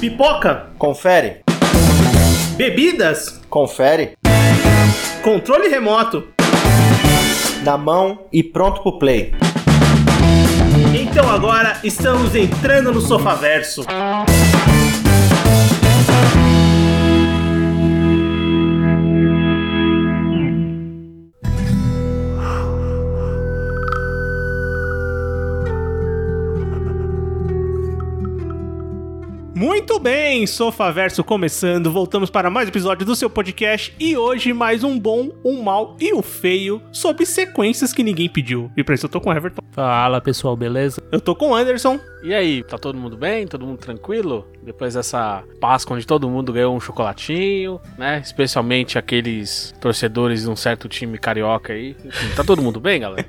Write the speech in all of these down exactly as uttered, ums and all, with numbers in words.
Pipoca? Confere. Bebidas? Confere. Controle remoto? Na mão e pronto pro play. Então agora estamos entrando no Sofaverso. Muito bem, Sofaverso começando, voltamos para mais um episódio do seu podcast e hoje mais um bom, um mal e o feio sobre sequências que ninguém pediu. E pra isso eu tô com o Everton. Fala pessoal, beleza? Eu tô com o Anderson. E aí, tá todo mundo bem? Todo mundo tranquilo? Depois dessa Páscoa onde todo mundo ganhou um chocolatinho, né? Especialmente aqueles torcedores de um certo time carioca aí. Enfim, tá todo mundo bem, galera?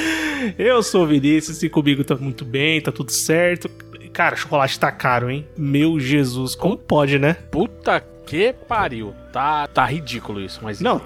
Eu sou o Vinícius e comigo tá muito bem, tá tudo certo. Cara, chocolate tá caro, hein? Meu Jesus, como pode, né? Puta que pariu. Tá, tá ridículo isso, mas... Não,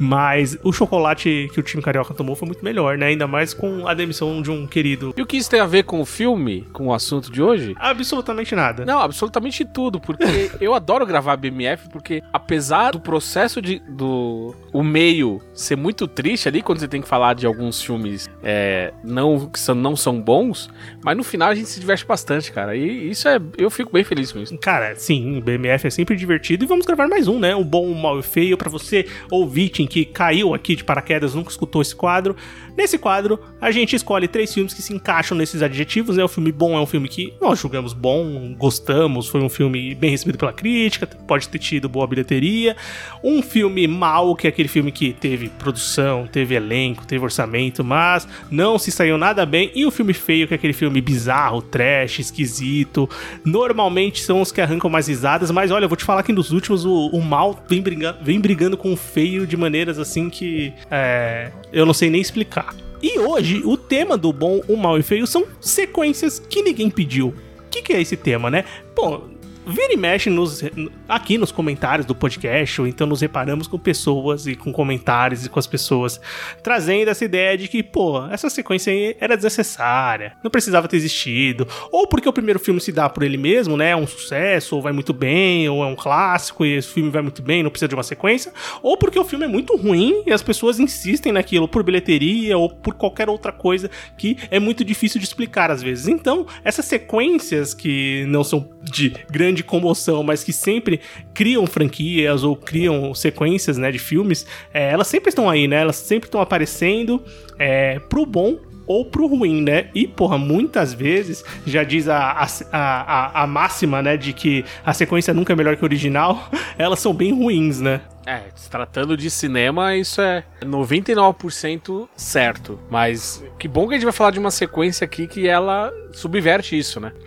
mas o chocolate que o time carioca tomou foi muito melhor, né? Ainda mais com a demissão de um querido. E o que isso tem a ver com o filme, com o assunto de hoje? Absolutamente nada. Não, absolutamente tudo, porque eu adoro gravar B M F, porque apesar do processo de... do o meio ser muito triste ali, quando você tem que falar de alguns filmes é, não, que são, não são bons, mas no final a gente se diverte bastante, cara. E isso é... eu fico bem feliz com isso. Cara, sim, o B M F é sempre divertido e vamos gravar mais um, né? O bom, o mal e o feio, pra você, ouvinte, que caiu aqui de paraquedas, nunca escutou esse quadro. Nesse quadro, a gente escolhe três filmes que se encaixam nesses adjetivos, né? O filme bom é um filme que nós julgamos bom, gostamos, foi um filme bem recebido pela crítica, pode ter tido boa bilheteria. Um filme mal, que é aquele filme que teve produção, teve elenco, teve orçamento, mas não se saiu nada bem. E o filme feio, que é aquele filme bizarro, trash, esquisito. Normalmente são os que arrancam mais risadas, mas olha, eu vou te falar que nos últimos o, o mal vem brigando, vem brigando com o feio de maneiras assim que é, eu não sei nem explicar. E hoje, o tema do bom, o mal e o feio são sequências que ninguém pediu. O que, que é esse tema, né? Bom, vira e mexe nos, aqui nos comentários do podcast, ou então nos reparamos com pessoas e com comentários e com as pessoas trazendo essa ideia de que, pô, essa sequência aí era desnecessária, não precisava ter existido, ou porque o primeiro filme se dá por ele mesmo, né, é um sucesso, ou vai muito bem, ou é um clássico e esse filme vai muito bem, não precisa de uma sequência, ou porque o filme é muito ruim e as pessoas insistem naquilo por bilheteria ou por qualquer outra coisa que é muito difícil de explicar às vezes. Então, essas sequências que não são de grande de comoção, mas que sempre criam franquias ou criam sequências, né, de filmes, é, elas sempre estão aí, né, elas sempre estão aparecendo é, pro bom ou pro ruim, né? E, porra, muitas vezes, já diz a, a, a, a máxima, né, de que a sequência nunca é melhor que o original, elas são bem ruins, né? É, se tratando de cinema, isso é noventa e nove por cento certo. Mas que bom que a gente vai falar de uma sequência aqui que ela subverte isso, né?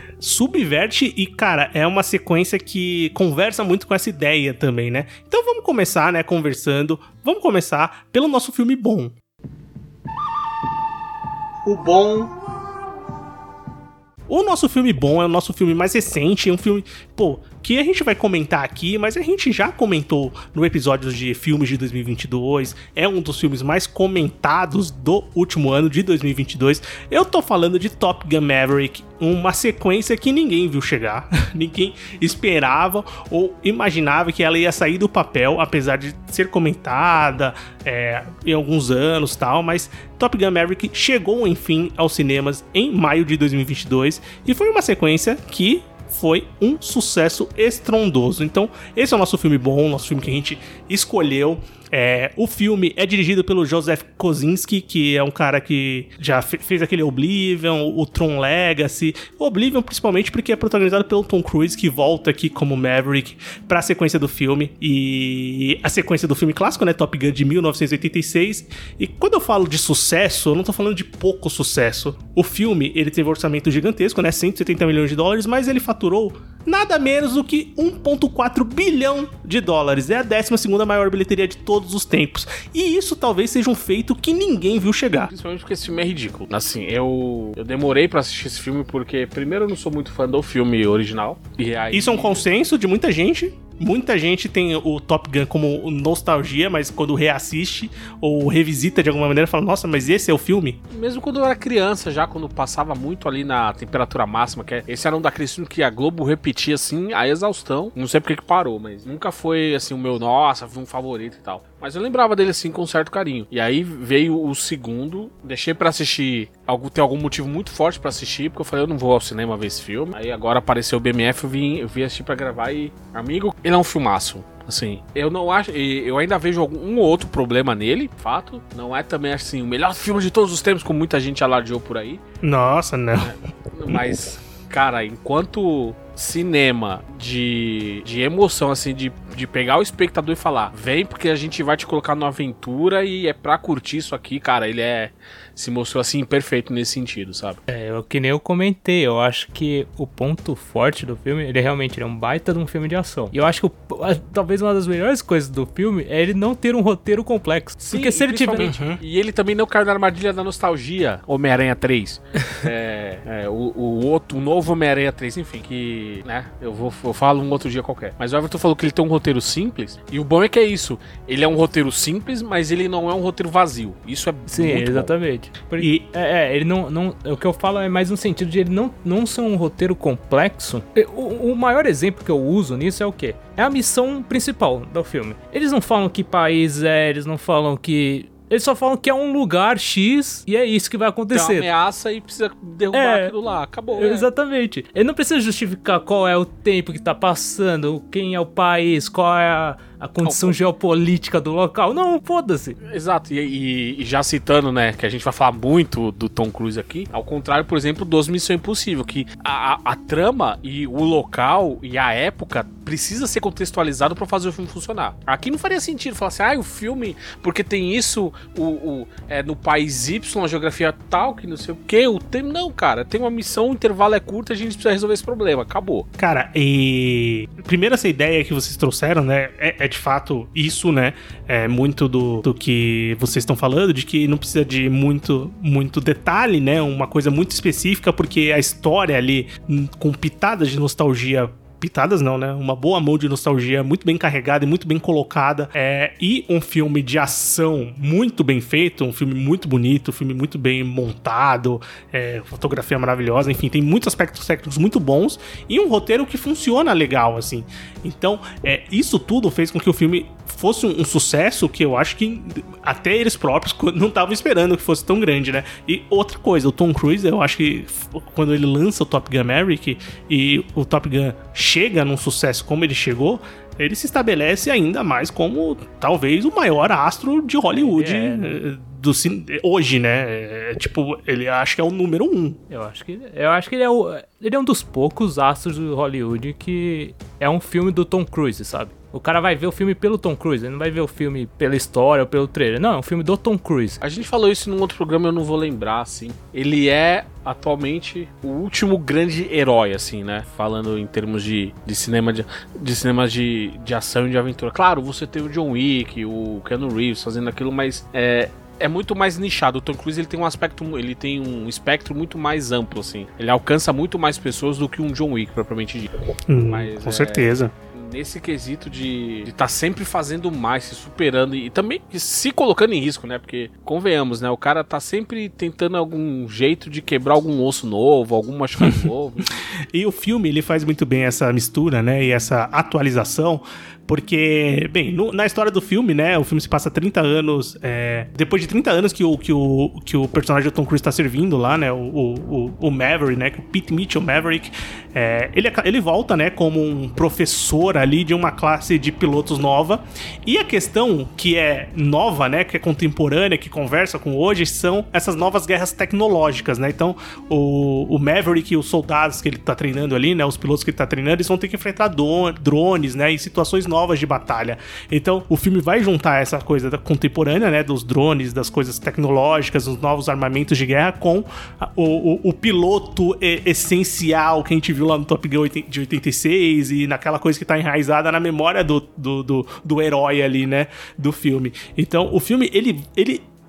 Subverte e, cara, é uma sequência que conversa muito com essa ideia também, né? Então vamos começar, né, conversando. Vamos começar pelo nosso filme bom. O bom... O nosso filme bom é o nosso filme mais recente, é um filme, pô, que a gente vai comentar aqui, mas a gente já comentou no episódio de filmes de dois mil e vinte e dois, é um dos filmes mais comentados do último ano de dois mil e vinte e dois. Eu tô falando de Top Gun Maverick, uma sequência que ninguém viu chegar, ninguém esperava ou imaginava que ela ia sair do papel, apesar de ser comentada é, em alguns anos e tal, mas Top Gun Maverick chegou, enfim, aos cinemas em maio de dois mil e vinte e dois e foi uma sequência que foi um sucesso estrondoso. Então, esse é o nosso filme bom, nosso filme que a gente escolheu. É, o filme é dirigido pelo Joseph Kosinski, que é um cara que já fe- fez aquele Oblivion, o Tron Legacy. O Oblivion principalmente porque é protagonizado pelo Tom Cruise, que volta aqui como Maverick pra sequência do filme. E a sequência do filme clássico, né, Top Gun de mil novecentos e oitenta e seis. E quando eu falo de sucesso, eu não tô falando de pouco sucesso. O filme, ele teve um orçamento gigantesco, né, cento e setenta milhões de dólares, mas ele faturou nada menos do que um vírgula quatro bilhão de dólares. É a décima segunda maior bilheteria de todos os tempos. E isso talvez seja um feito que ninguém viu chegar. Principalmente porque esse filme é ridículo. Assim, eu, eu demorei pra assistir esse filme porque, primeiro, eu não sou muito fã do filme original. E aí... Isso é um consenso de muita gente. muita gente tem o Top Gun como nostalgia, mas quando reassiste ou revisita de alguma maneira, fala, nossa, mas esse é o filme? Mesmo quando eu era criança, já quando passava muito ali na temperatura máxima, que é, esse era um daqueles filmes que a Globo repetia, assim, a exaustão. Não sei porque que parou, mas nunca foi, assim, o meu, nossa, foi um favorito e tal. Mas eu lembrava dele, assim, com certo carinho. E aí veio o segundo, deixei pra assistir, algum, tem algum motivo muito forte pra assistir, porque eu falei, eu não vou ao cinema ver esse filme. Aí agora apareceu o B M F, eu vim, eu vim assistir pra gravar e, amigo, ele é um filmaço. Assim, eu não acho, eu ainda vejo algum um ou outro problema nele, fato. Não é também, assim, o melhor filme de todos os tempos, como muita gente alardeou por aí. Nossa, não. É, mas, cara, enquanto cinema de, de emoção, assim, de, de pegar o espectador e falar, vem porque a gente vai te colocar numa aventura e é pra curtir isso aqui, cara, ele é... se mostrou assim perfeito nesse sentido, sabe? É, eu, que nem eu comentei, eu acho que o ponto forte do filme, ele realmente ele é um baita de um filme de ação. E eu acho que o, talvez uma das melhores coisas do filme é ele não ter um roteiro complexo. Sim, porque se ele tiver... Uhum. E ele também não caiu na armadilha da nostalgia, Homem-Aranha três. é, é, o, o outro, o novo Homem-Aranha três, enfim, que, né, eu vou eu falo um outro dia qualquer. Mas o Everton falou que ele tem um roteiro simples, e o bom é que é isso, ele é um roteiro simples, mas ele não é um roteiro vazio. Isso é Sim, muito exatamente. bom. Porque, e, é, é, ele não, não. O que eu falo é mais no sentido de ele não, não ser um roteiro complexo. O, o maior exemplo que eu uso nisso é o quê? É a missão principal do filme. Eles não falam que país é, eles não falam que. Eles só falam que é um lugar X e é isso que vai acontecer. Tem uma ameaça e precisa derrubar é, aquilo lá. Acabou. Exatamente. É. Ele não precisa justificar qual é o tempo que tá passando, quem é o país, qual é a, a condição não, geopolítica do local. Não, foda-se. Exato. E, e, e já citando, né, que a gente vai falar muito do Tom Cruise aqui, ao contrário, por exemplo, dos Missão Impossível, que a, a, a trama e o local e a época precisa ser contextualizado pra fazer o filme funcionar. Aqui não faria sentido falar assim, ah, o filme, porque tem isso, o, o, é, no país Y, a geografia tal, que não sei o que, o tempo. Não, cara, tem uma missão, o intervalo é curto, a gente precisa resolver esse problema. Acabou. Cara, e primeiro essa ideia que vocês trouxeram, né, é, é de fato isso, né, é muito do, do que vocês estão falando, de que não precisa de muito, muito detalhe, né, uma coisa muito específica, porque a história ali, com pitadas de nostalgia, pitadas não, né? Uma boa mão de nostalgia muito bem carregada e muito bem colocada. É, e um filme de ação muito bem feito, um filme muito bonito, um filme muito bem montado, é, fotografia maravilhosa, enfim, tem muitos aspectos técnicos muito bons e um roteiro que funciona legal, assim. Então, é, isso tudo fez com que o filme fosse um, um sucesso que eu acho que até eles próprios não estavam esperando que fosse tão grande, né? E outra coisa, o Tom Cruise, eu acho que quando ele lança o Top Gun Maverick e o Top Gun chega num sucesso como ele chegou, ele se estabelece ainda mais como talvez o maior astro de Hollywood é, né? do cin... hoje, né? É, tipo, ele acha que é o número um. Eu acho que, eu acho que ele, é o, ele é um dos poucos astros de Hollywood que é um filme do Tom Cruise, sabe? O cara vai ver o filme pelo Tom Cruise, ele não vai ver o filme pela história ou pelo trailer. Não, é um filme do Tom Cruise. A gente falou isso num outro programa, eu não vou lembrar, assim. Ele é, atualmente, o último grande herói, assim, né? Falando em termos de, de cinema, de, de, cinema de, de ação e de aventura. Claro, você tem o John Wick, o Keanu Reeves fazendo aquilo, mas é... é muito mais nichado. O Tom Cruise ele tem um aspecto, ele tem um espectro muito mais amplo, assim. Ele alcança muito mais pessoas do que um John Wick, propriamente dito. Hum, Mas, com é, certeza. Nesse quesito de estar tá sempre fazendo mais, se superando e, e também se colocando em risco, né? Porque, convenhamos, né? O cara tá sempre tentando algum jeito de quebrar algum osso novo, algum machucado novo. E o filme, ele faz muito bem essa mistura, né? E essa atualização. Porque, bem, no, na história do filme, né, o filme se passa trinta anos, é, depois de trinta anos que o, que o, que o personagem do Tom Cruise está servindo lá, né, o, o, o Maverick, né, que o Pete Mitchell Maverick, é, ele, ele volta, né, como um professor ali de uma classe de pilotos nova, e a questão que é nova, né, que é contemporânea, que conversa com hoje, são essas novas guerras tecnológicas, né, então o, o Maverick e os soldados que ele tá treinando ali, né, os pilotos que ele tá treinando, eles vão ter que enfrentar drones, né, em situações novas de batalha. Então, o filme vai juntar essa coisa da contemporânea, né, dos drones, das coisas tecnológicas, dos novos armamentos de guerra, com a, o, o, o piloto e, essencial que a gente viu lá no Top Gun de oitenta e seis e naquela coisa que tá enraizada na memória do, do, do, do herói ali, né, do filme. Então, o filme, ele... ele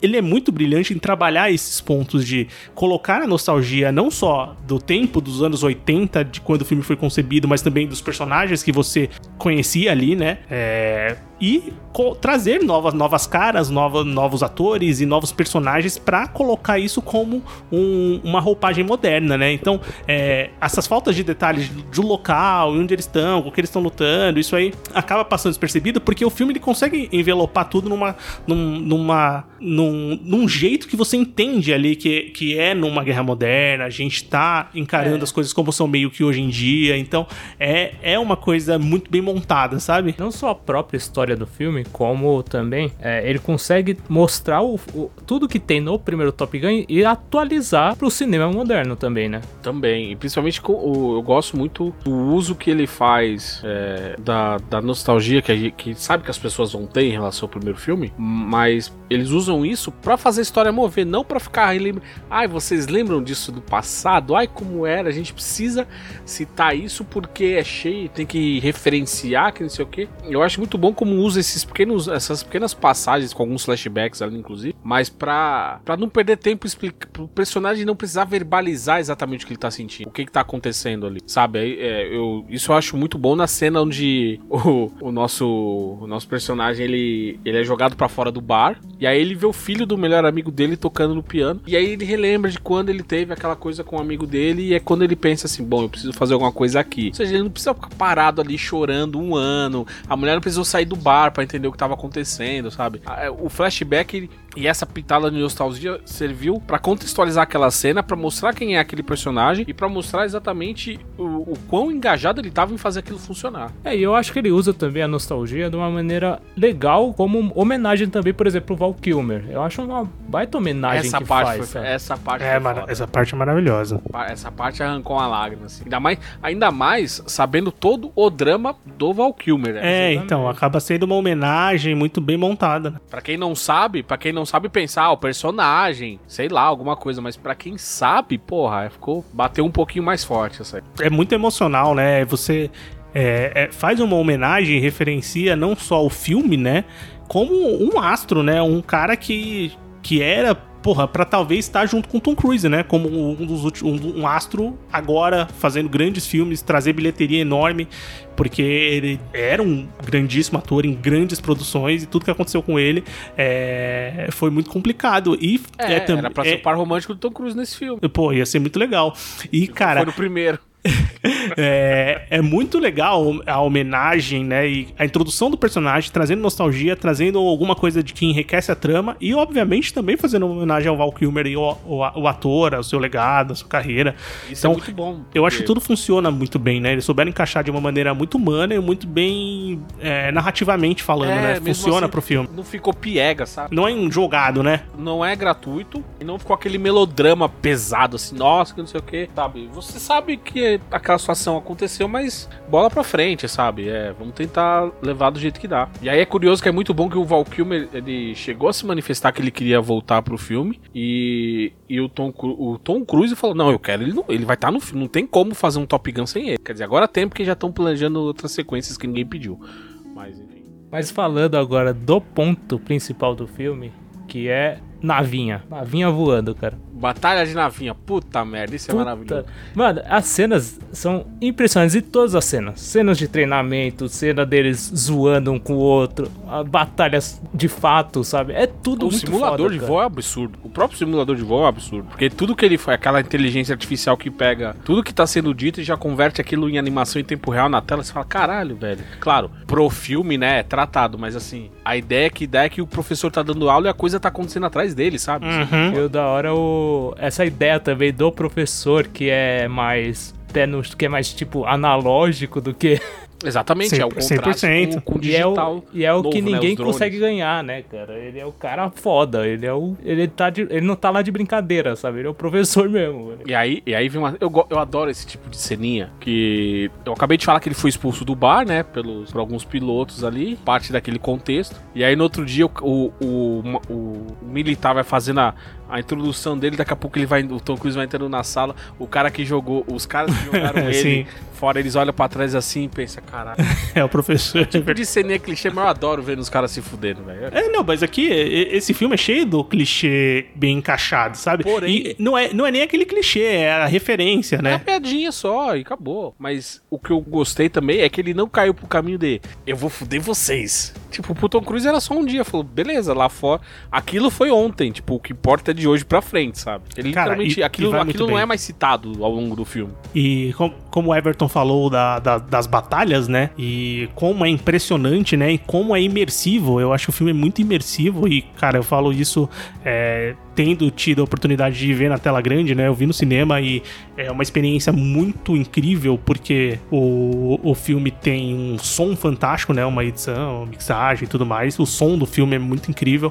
ele é muito brilhante em trabalhar esses pontos de colocar a nostalgia não só do tempo dos anos oitenta, de quando o filme foi concebido, mas também dos personagens que você conhecia ali, né? É... E co- trazer novas, novas caras, nova, novos atores e novos personagens pra colocar isso como um, uma roupagem moderna, né? Então, é, essas faltas de detalhes do local, onde eles estão, com o que eles estão lutando, isso aí acaba passando despercebido, porque o filme ele consegue envelopar tudo numa, num, numa, num, num jeito que você entende ali que, que é numa guerra moderna, a gente tá encarando é. as coisas como são meio que hoje em dia, então é, é uma coisa muito bem montada, sabe? Não só a própria história do filme, como também é, ele consegue mostrar o, o, tudo que tem no primeiro Top Gun e atualizar pro cinema moderno também, né? Também, e principalmente com o, eu gosto muito do uso que ele faz é, da, da nostalgia que, a gente, que sabe que as pessoas vão ter em relação ao primeiro filme, mas eles usam isso pra fazer a história mover, não pra ficar relembrando. Ai, vocês lembram disso do passado? Ai, como era? A gente precisa citar isso porque é cheio, tem que referenciar, que não sei o quê. Eu acho muito bom como usa esses pequenos, essas pequenas passagens com alguns flashbacks ali, inclusive, mas pra, pra não perder tempo, explica, pro personagem não precisar verbalizar exatamente o que ele tá sentindo, o que que tá acontecendo ali, sabe? É, eu, isso eu acho muito bom na cena onde o, o, nosso, o nosso personagem, ele, ele é jogado pra fora do bar, e aí ele vê o filho do melhor amigo dele tocando no piano, e aí ele relembra de quando ele teve aquela coisa com o amigo dele, e é quando ele pensa assim, bom, eu preciso fazer alguma coisa aqui. Ou seja, ele não precisa ficar parado ali chorando um ano, a mulher não precisou sair do bar pra entender o que tava acontecendo, sabe? O flashback e essa pitada de nostalgia serviu pra contextualizar aquela cena, pra mostrar quem é aquele personagem e pra mostrar exatamente o, o quão engajado ele tava em fazer aquilo funcionar. É, e eu acho que ele usa também a nostalgia de uma maneira legal, como homenagem também, por exemplo, o Val Kilmer. Eu acho uma baita homenagem essa que parte faz. Foi, sabe? essa parte é, foi foda. Essa parte é maravilhosa. Essa parte arrancou uma lágrima, assim. Ainda mais, ainda mais sabendo todo o drama do Val Kilmer. Né? É, exatamente. Então, acaba sendo uma homenagem muito bem montada. Né? Pra quem não sabe, pra quem não sabe pensar, o personagem, sei lá, alguma coisa, mas pra quem sabe, porra, ficou, bateu um pouquinho mais forte essa aí. É muito emocional, né? Você é, é, faz uma homenagem, referencia não só o filme, né? Como um astro, né? Um cara que, que era... Porra, pra talvez estar junto com Tom Cruise, né? Como um, dos últimos, um, um astro agora fazendo grandes filmes, trazer bilheteria enorme, porque ele era um grandíssimo ator em grandes produções e tudo que aconteceu com ele é, foi muito complicado. E é, é, tam, era pra é, ser o par romântico do Tom Cruise nesse filme. Pô, ia ser muito legal. E, cara... Foi no primeiro. é, é muito legal a homenagem, né? E a introdução do personagem, trazendo nostalgia, trazendo alguma coisa de que enriquece a trama e, obviamente, também fazendo uma homenagem ao Val Kilmer e o, o, o ator, ao seu legado, à sua carreira. Isso então, é muito bom. Porque... Eu acho que tudo funciona muito bem, né? Eles souberam encaixar de uma maneira muito humana e muito bem é, narrativamente falando, é, né? Funciona assim, pro filme. Não ficou piega, sabe? Não é um jogado, né? Não é gratuito e não ficou aquele melodrama pesado, assim, nossa, que não sei o que, sabe? Você sabe que aquela situação aconteceu, mas bola pra frente, sabe? É, vamos tentar levar do jeito que dá. E aí é curioso que é muito bom que o Val Kilmer, ele chegou a se manifestar que ele queria voltar pro filme e, e o, Tom, o Tom Cruise falou, não, eu quero, ele, não, ele vai estar tá no filme, não tem como fazer um Top Gun sem ele. Quer dizer, agora tem porque já estão planejando outras sequências que ninguém pediu. Mas enfim. Mas falando agora do ponto principal do filme, que é navinha. Navinha voando, cara. Batalha de navinha, puta merda, isso é Puta. maravilhoso. Mano, as cenas são impressionantes, e todas as cenas. Cenas de treinamento, cena deles zoando um com o outro, batalhas de fato, sabe? É tudo o muito simulador foda, de cara. voo é absurdo. O próprio simulador de voo é um absurdo. Porque tudo que ele faz, aquela inteligência artificial que pega tudo que tá sendo dito e já converte aquilo em animação em tempo real na tela, você fala, caralho, velho. Claro, pro filme, né, é tratado, mas assim, a ideia que dá é que o professor tá dando aula e a coisa tá acontecendo atrás dele, sabe? Uhum. E o da hora, o... essa ideia também do professor que é mais... que é mais, tipo, analógico do que... Exatamente, é o cem por cento. contraste com, com o E é digital. o, e é o novo, que né, ninguém os drones. consegue ganhar, né, cara? Ele é o cara foda, ele é o... Ele, tá de, ele não tá lá de brincadeira, sabe? Ele é o professor mesmo. Velho. E aí, e aí vem uma... Eu, go- eu adoro esse tipo de ceninha, que... Eu acabei de falar que ele foi expulso do bar, né, pelos, por alguns pilotos ali, parte daquele contexto. E aí, no outro dia, o, o, o, o militar vai fazendo a... a introdução dele, daqui a pouco ele vai, o Tom Cruise vai entrando na sala, o cara que jogou, os caras que jogaram ele Sim. fora, eles olham pra trás assim e pensam, Caralho. É o professor. Tipo de ceninha clichê, mas eu adoro ver os caras se fudendo, velho. É, não, mas aqui, esse filme é cheio do clichê bem encaixado, sabe? Porém... E não é, não é nem aquele clichê, é a referência, né? É uma piadinha só e acabou. Mas o que eu gostei também é que ele não caiu pro caminho de eu vou fuder vocês. Tipo, o Tom Cruise era só um dia. Falou, beleza, lá fora... Aquilo foi ontem. Tipo, o que importa é de hoje pra frente, sabe? Ele Cara, literalmente... e, aquilo e aquilo não é mais citado ao longo do filme. E com, como o Everton falou da, da, das batalhas, né? E como é impressionante, né? E como é imersivo. Eu acho que o filme é muito imersivo. E, cara, eu falo isso é, tendo tido a oportunidade de ver na tela grande, né? Eu vi no cinema e é uma experiência muito incrível, porque o, o filme tem um som fantástico, né? Uma edição, mixagem e tudo mais. O som do filme é muito incrível.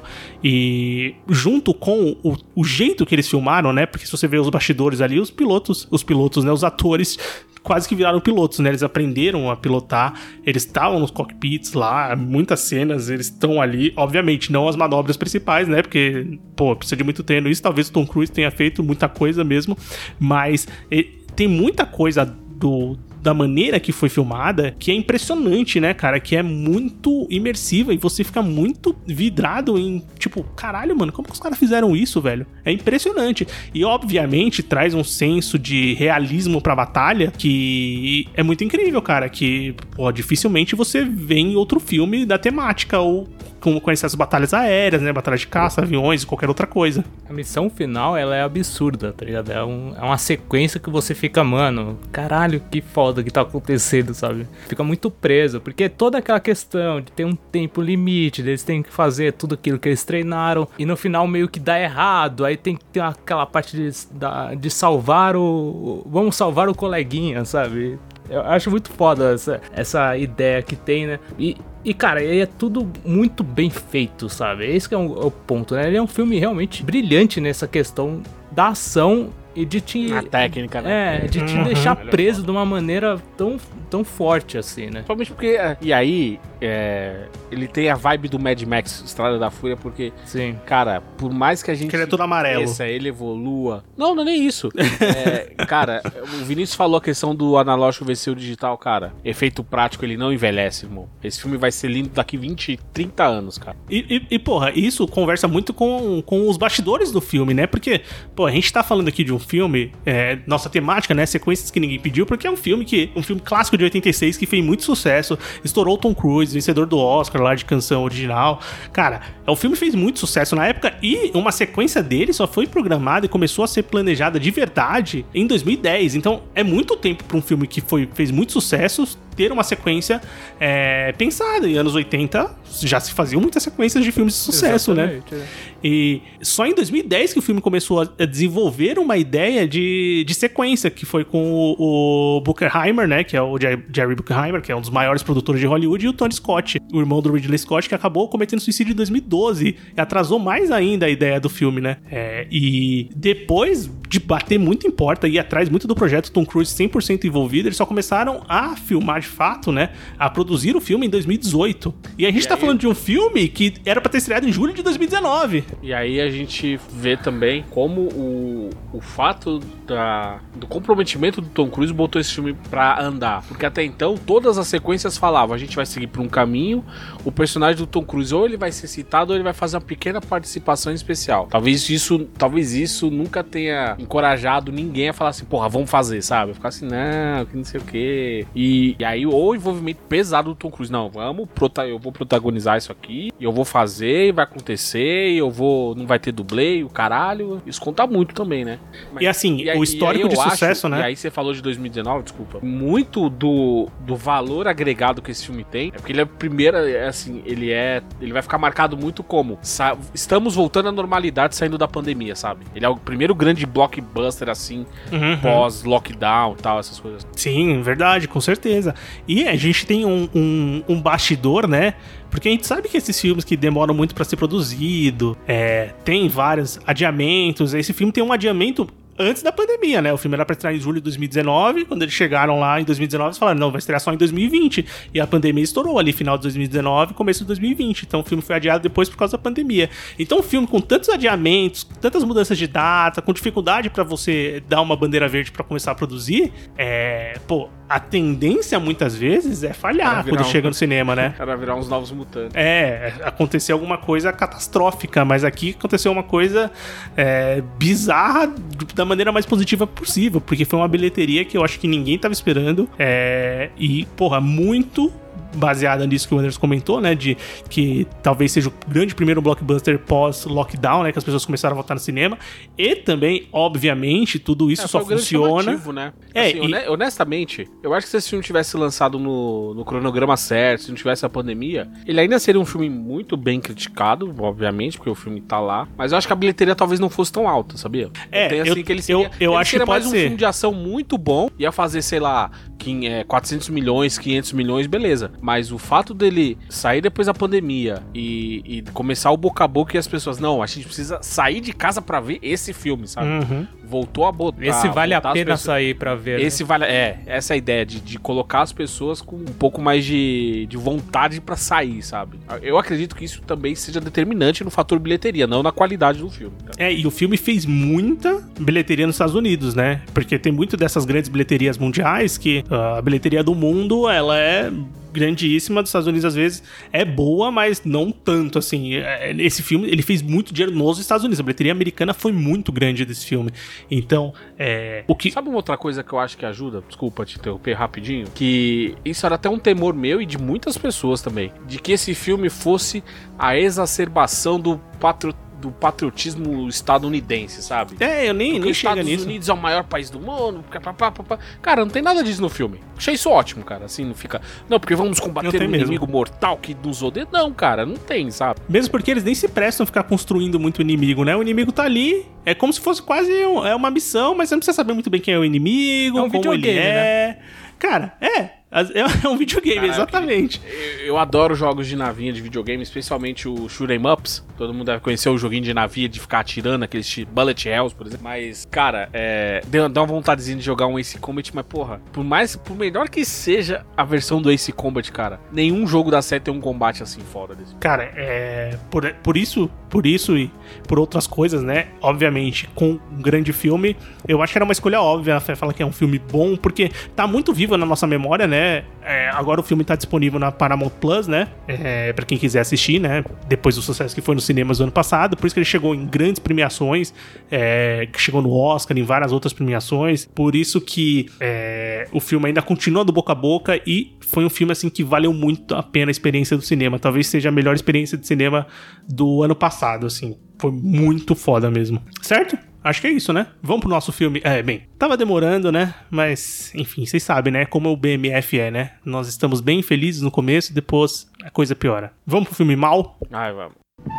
E junto com o, o jeito que eles filmaram, né? Porque se você vê os bastidores ali, os pilotos, os pilotos, né? Os atores quase que viraram pilotos, né? Eles aprenderam a pilotar, eles estavam nos cockpits lá, muitas cenas, eles estão ali, obviamente, não as manobras principais, né? Porque, pô, precisa de muito treino isso, talvez o Tom Cruise tenha feito muita coisa mesmo, mas tem muita coisa do... da maneira que foi filmada, que é impressionante, né, cara? Que é muito imersiva e você fica muito vidrado em, tipo, caralho, mano, como que os caras fizeram isso, velho? É impressionante. E, obviamente, traz um senso de realismo pra batalha que é muito incrível, cara, que, pô, dificilmente você vê em outro filme da temática ou com, com essas batalhas aéreas, né? Batalhas de caça, aviões e qualquer outra coisa. A missão final, ela é absurda, tá ligado? É, um, é uma sequência que você fica, mano, caralho, que foda que tá acontecendo, sabe? Fica muito preso, porque toda aquela questão de ter um tempo limite, eles têm que fazer tudo aquilo que eles treinaram, e no final meio que dá errado, aí tem que ter aquela parte de, de salvar o... Vamos salvar o coleguinha, sabe? Eu acho muito foda essa, essa ideia que tem, né? E, e cara, é tudo muito bem feito, sabe? Esse que é, um, é o ponto, né? Ele é um filme realmente brilhante nessa questão da ação e de te... A técnica, né? É, de te uhum. deixar preso de uma maneira tão, tão forte assim, né? Principalmente porque... E aí, é, ele tem a vibe do Mad Max Estrada da Fúria, porque... Sim. Cara, por mais que a gente... Que ele é todo amarelo. Essa, ele evolua... Não, não é nem isso. é, cara, o Vinícius falou a questão do analógico vencer o digital, cara. Efeito prático, ele não envelhece, irmão. Esse filme vai ser lindo daqui vinte, trinta anos, cara. E, e, e porra, isso conversa muito com, com os bastidores do filme, né? Porque, pô, a gente tá falando aqui de um filme, é, nossa temática, né, sequências que ninguém pediu, porque é um filme que, um filme clássico de oitenta e seis que fez muito sucesso, estourou o Tom Cruise, vencedor do Oscar lá de canção original. Cara, o filme fez muito sucesso na época e uma sequência dele só foi programada e começou a ser planejada de verdade em dois mil e dez. Então, é muito tempo pra um filme que foi, fez muito sucesso ter uma sequência é, pensada. Em anos oitenta já se faziam muitas sequências de filmes de sucesso, exatamente, né? É. E só em dois mil e dez que o filme começou a desenvolver uma ideia de, de sequência, que foi com o, o Bruckheimer, né? Que é o Jerry Bruckheimer, que é um dos maiores produtores de Hollywood, e o Tony Scott, o irmão do Ridley Scott, que acabou cometendo suicídio em dois mil e doze. E atrasou mais ainda a ideia do filme, né? É, e depois de bater muito em porta e ir atrás muito do projeto, Tom Cruise cem por cento envolvido, eles só começaram a filmar de fato, né? A produzir o filme em dois mil e dezoito. E a gente e tá aí... falando de um filme que era pra ter estreado em julho de dois mil e dezenove. E aí a gente vê também como o, o fato da, do comprometimento do Tom Cruise botou esse filme pra andar. Porque até então, todas as sequências falavam, a gente vai seguir por um caminho, o personagem do Tom Cruise ou ele vai ser citado ou ele vai fazer uma pequena participação especial. Talvez isso, talvez isso nunca tenha encorajado ninguém a falar assim, porra, vamos fazer, sabe? Ficar assim, não, que não sei o quê. E, e aí, o envolvimento pesado do Tom Cruise, não, vamos, eu vou protagonizar isso aqui, e eu vou fazer, e vai acontecer, e eu vou, não vai ter dublê, e o caralho, isso conta muito também, né? Mas, e assim, e aí, o histórico de sucesso, acho, né? E aí você falou de dois mil e dezenove, desculpa, muito do, do valor agregado que esse filme tem, é porque ele é o primeiro, é assim, ele é, ele vai ficar marcado muito como, sa- estamos voltando à normalidade saindo da pandemia, sabe? Ele é o primeiro grande blockbuster, assim, uhum. pós-lockdown e tal, essas coisas. Sim, verdade, com certeza. E a gente tem um, um, um bastidor, né? Porque a gente sabe que esses filmes que demoram muito pra ser produzido, é, tem vários adiamentos. Esse filme tem um adiamento antes da pandemia, né? O filme era pra estrear em julho de dois mil e dezenove, quando eles chegaram lá em dois mil e dezenove, eles falaram, não, vai estrear só em dois mil e vinte. E a pandemia estourou ali, final de dois mil e dezenove, começo de dois mil e vinte. Então o filme foi adiado depois por causa da pandemia. Então um filme com tantos adiamentos, tantas mudanças de data, com dificuldade pra você dar uma bandeira verde pra começar a produzir, é... pô, a tendência muitas vezes é falhar quando um... chega no cinema, né? Era virar uns novos mutantes. É, acontecer alguma coisa catastrófica, mas aqui aconteceu uma coisa é, bizarra da maneira mais positiva possível, porque foi uma bilheteria que eu acho que ninguém tava esperando, é, e, porra, muito baseada nisso que o Anderson comentou, né, de que talvez seja o grande primeiro blockbuster pós-lockdown, né, que as pessoas começaram a voltar no cinema, e também, obviamente, tudo isso é, só funciona... Chamativo, né? É, assim, e... honestamente, eu acho que se esse filme tivesse lançado no, no cronograma certo, se não tivesse a pandemia, ele ainda seria um filme muito bem criticado, obviamente, porque o filme tá lá, mas eu acho que a bilheteria talvez não fosse tão alta, sabia? É, Tem, assim, eu, que ele seria, eu, eu ele acho seria que pode mais ser. um filme de ação muito bom, ia fazer, sei lá, quatrocentos milhões, quinhentos milhões, beleza. Mas o fato dele sair depois da pandemia e, e começar o boca a boca e as pessoas, não, a gente precisa sair de casa pra ver esse filme, sabe? Uhum. Voltou a botar. Esse vale a pena pessoas... sair pra ver. Esse né? vale. É, essa é a ideia de, de colocar as pessoas com um pouco mais de, de vontade pra sair, sabe? Eu acredito que isso também seja determinante no fator bilheteria, não na qualidade do filme. Tá? É, e o filme fez muita bilheteria nos Estados Unidos, né? Porque tem muito dessas grandes bilheterias mundiais que a bilheteria do mundo, ela é grandíssima, dos Estados Unidos às vezes é boa, mas não tanto, assim. Esse filme, ele fez muito dinheiro nos Estados Unidos, a bilheteria americana foi muito grande desse filme. Então, é... o que... Sabe uma outra coisa que eu acho que ajuda? Desculpa te interromper rapidinho. Que isso era até um temor meu e de muitas pessoas também. De que esse filme fosse a exacerbação do patriotismo do patriotismo estadunidense, sabe? É, eu nem, Porque nem os chega Estados nisso. Unidos é o maior país do mundo. Pá, pá, pá, pá. Cara, não tem nada disso no filme. Achei isso ótimo, cara. Assim, não fica... Não, porque vamos combater um mesmo. inimigo mortal que nos odeia. Não, cara, não tem, sabe? Mesmo porque eles nem se prestam a ficar construindo muito inimigo, né? O inimigo tá ali, é como se fosse quase um, é uma missão, mas você não precisa saber muito bem quem é o inimigo, é um como ele é. Né? Cara, é... É um videogame, Caraca, exatamente. Eu, eu adoro jogos de navinha de videogame, especialmente o Shoot'em Ups. Todo mundo deve conhecer o joguinho de navinha, de ficar atirando, aqueles Bullet Hells, por exemplo. Mas, cara, é, dá uma vontadezinha de jogar um Ace Combat, mas, porra, por mais, por melhor que seja a versão do Ace Combat, cara, nenhum jogo da série tem um combate assim fora desse. Cara, é... Por, por isso, por isso e por outras coisas, né? Obviamente, com um grande filme, eu acho que era uma escolha óbvia, falar que é um filme bom, porque tá muito vivo na nossa memória, né? É, agora o filme tá disponível na Paramount Plus, né? É, pra quem quiser assistir, né? Depois do sucesso que foi nos cinemas do ano passado. Por isso que ele chegou em grandes premiações. É, que chegou no Oscar, em várias outras premiações. Por isso que é, o filme ainda continua do boca a boca. E foi um filme, assim, que valeu muito a pena a experiência do cinema. Talvez seja a melhor experiência de cinema do ano passado, assim. Foi muito foda mesmo. Certo? Acho que é isso, né? Vamos pro nosso filme. É, bem, tava demorando, né? Mas, enfim, vocês sabem, né? Como o B M F é, né? Nós estamos bem felizes no começo, depois a coisa piora. Vamos pro filme Mal? Ai, vamos.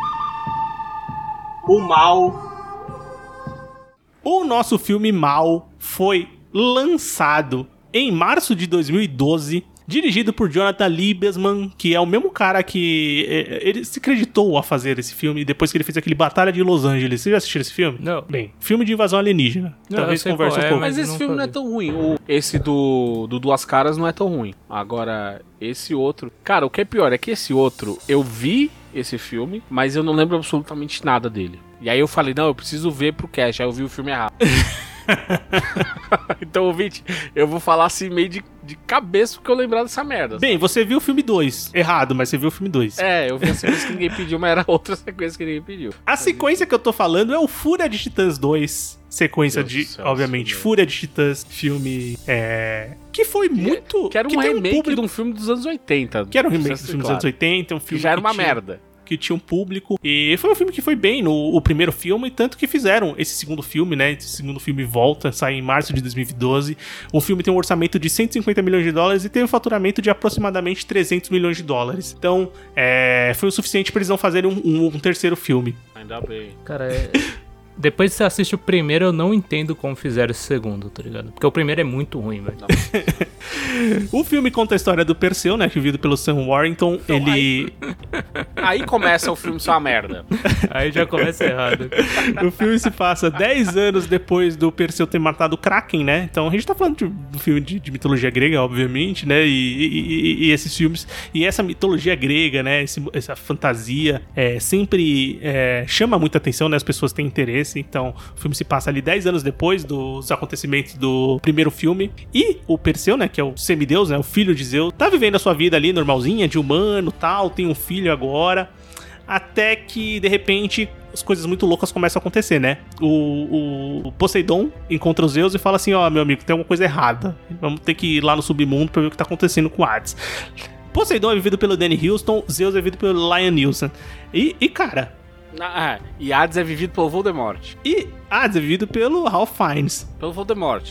O Mal. O nosso filme Mal foi lançado em março de dois mil e doze, dirigido por Jonathan Liebesman, que é o mesmo cara que ele se creditou a fazer esse filme depois que ele fez aquele Batalha de Los Angeles. Você já assistiu esse filme? Não. Bem, filme de invasão alienígena. Não, Talvez converse um é, pouco. Mas esse não filme não é tão ruim. O, esse do, do Duas Caras não é tão ruim. Agora, esse outro... Cara, o que é pior é que esse outro, eu vi esse filme, mas eu não lembro absolutamente nada dele. E aí eu falei, não, eu preciso ver pro cast. Aí eu vi o filme errado. Então, ouvinte, eu vou falar assim meio de, de cabeça porque eu lembrar dessa merda. Bem, você viu o filme dois. Errado, mas você viu o filme dois. É, eu vi a sequência que ninguém pediu, mas era outra sequência que ninguém pediu. A sequência que eu tô falando é o Fúria de Titãs dois. Sequência Deus de, céu, obviamente, isso Fúria de Titãs, filme é, que foi muito... Que era um que tem remake público, de um filme dos anos oitenta. Que era um remake Precisa dos ser filmes dos claro. anos oitenta, um Que filme já era uma tinha, merda. que tinha um público, e foi um filme que foi bem no o primeiro filme, tanto que fizeram esse segundo filme, né, esse segundo filme volta, sai em março de dois mil e doze, o filme tem um orçamento de cento e cinquenta milhões de dólares e teve um faturamento de aproximadamente trezentos milhões de dólares, então é, foi o suficiente pra eles não fazerem um, um, um terceiro filme. Ainda bem. Cara, é... Depois que você assiste o primeiro, eu não entendo como fizeram esse segundo, tá ligado? Porque o primeiro é muito ruim, velho. O filme conta a história do Perseu, né? Que é vivido pelo Sam Warrington. Então, ele... Aí... aí começa o filme ser uma merda. Aí já começa errado. O filme se passa dez anos depois do Perseu ter matado o Kraken, né? Então a gente tá falando de um filme de, de mitologia grega, obviamente, né? E, e, e esses filmes... E essa mitologia grega, né? Esse, essa fantasia é, sempre é, chama muita atenção, né? As pessoas têm interesse. Então o filme se passa ali dez anos depois dos acontecimentos do primeiro filme. E o Perseu, né? Que é o semideus, né? O filho de Zeus. Tá vivendo a sua vida ali normalzinha, de humano, tal. Tem um filho agora. Até que, de repente, as coisas muito loucas começam a acontecer, né? O, o Poseidon encontra os Zeus e fala assim, ó, oh, meu amigo, tem alguma coisa errada. Vamos ter que ir lá no submundo pra ver o que tá acontecendo com o Hades. Poseidon é vivido pelo Danny Houston, Zeus é vivido pelo Liam Neeson. E, e cara... Ah, e Hades é vivido pelo Voldemort. E Hades é vivido pelo Ralph Fiennes. Pelo Voldemort.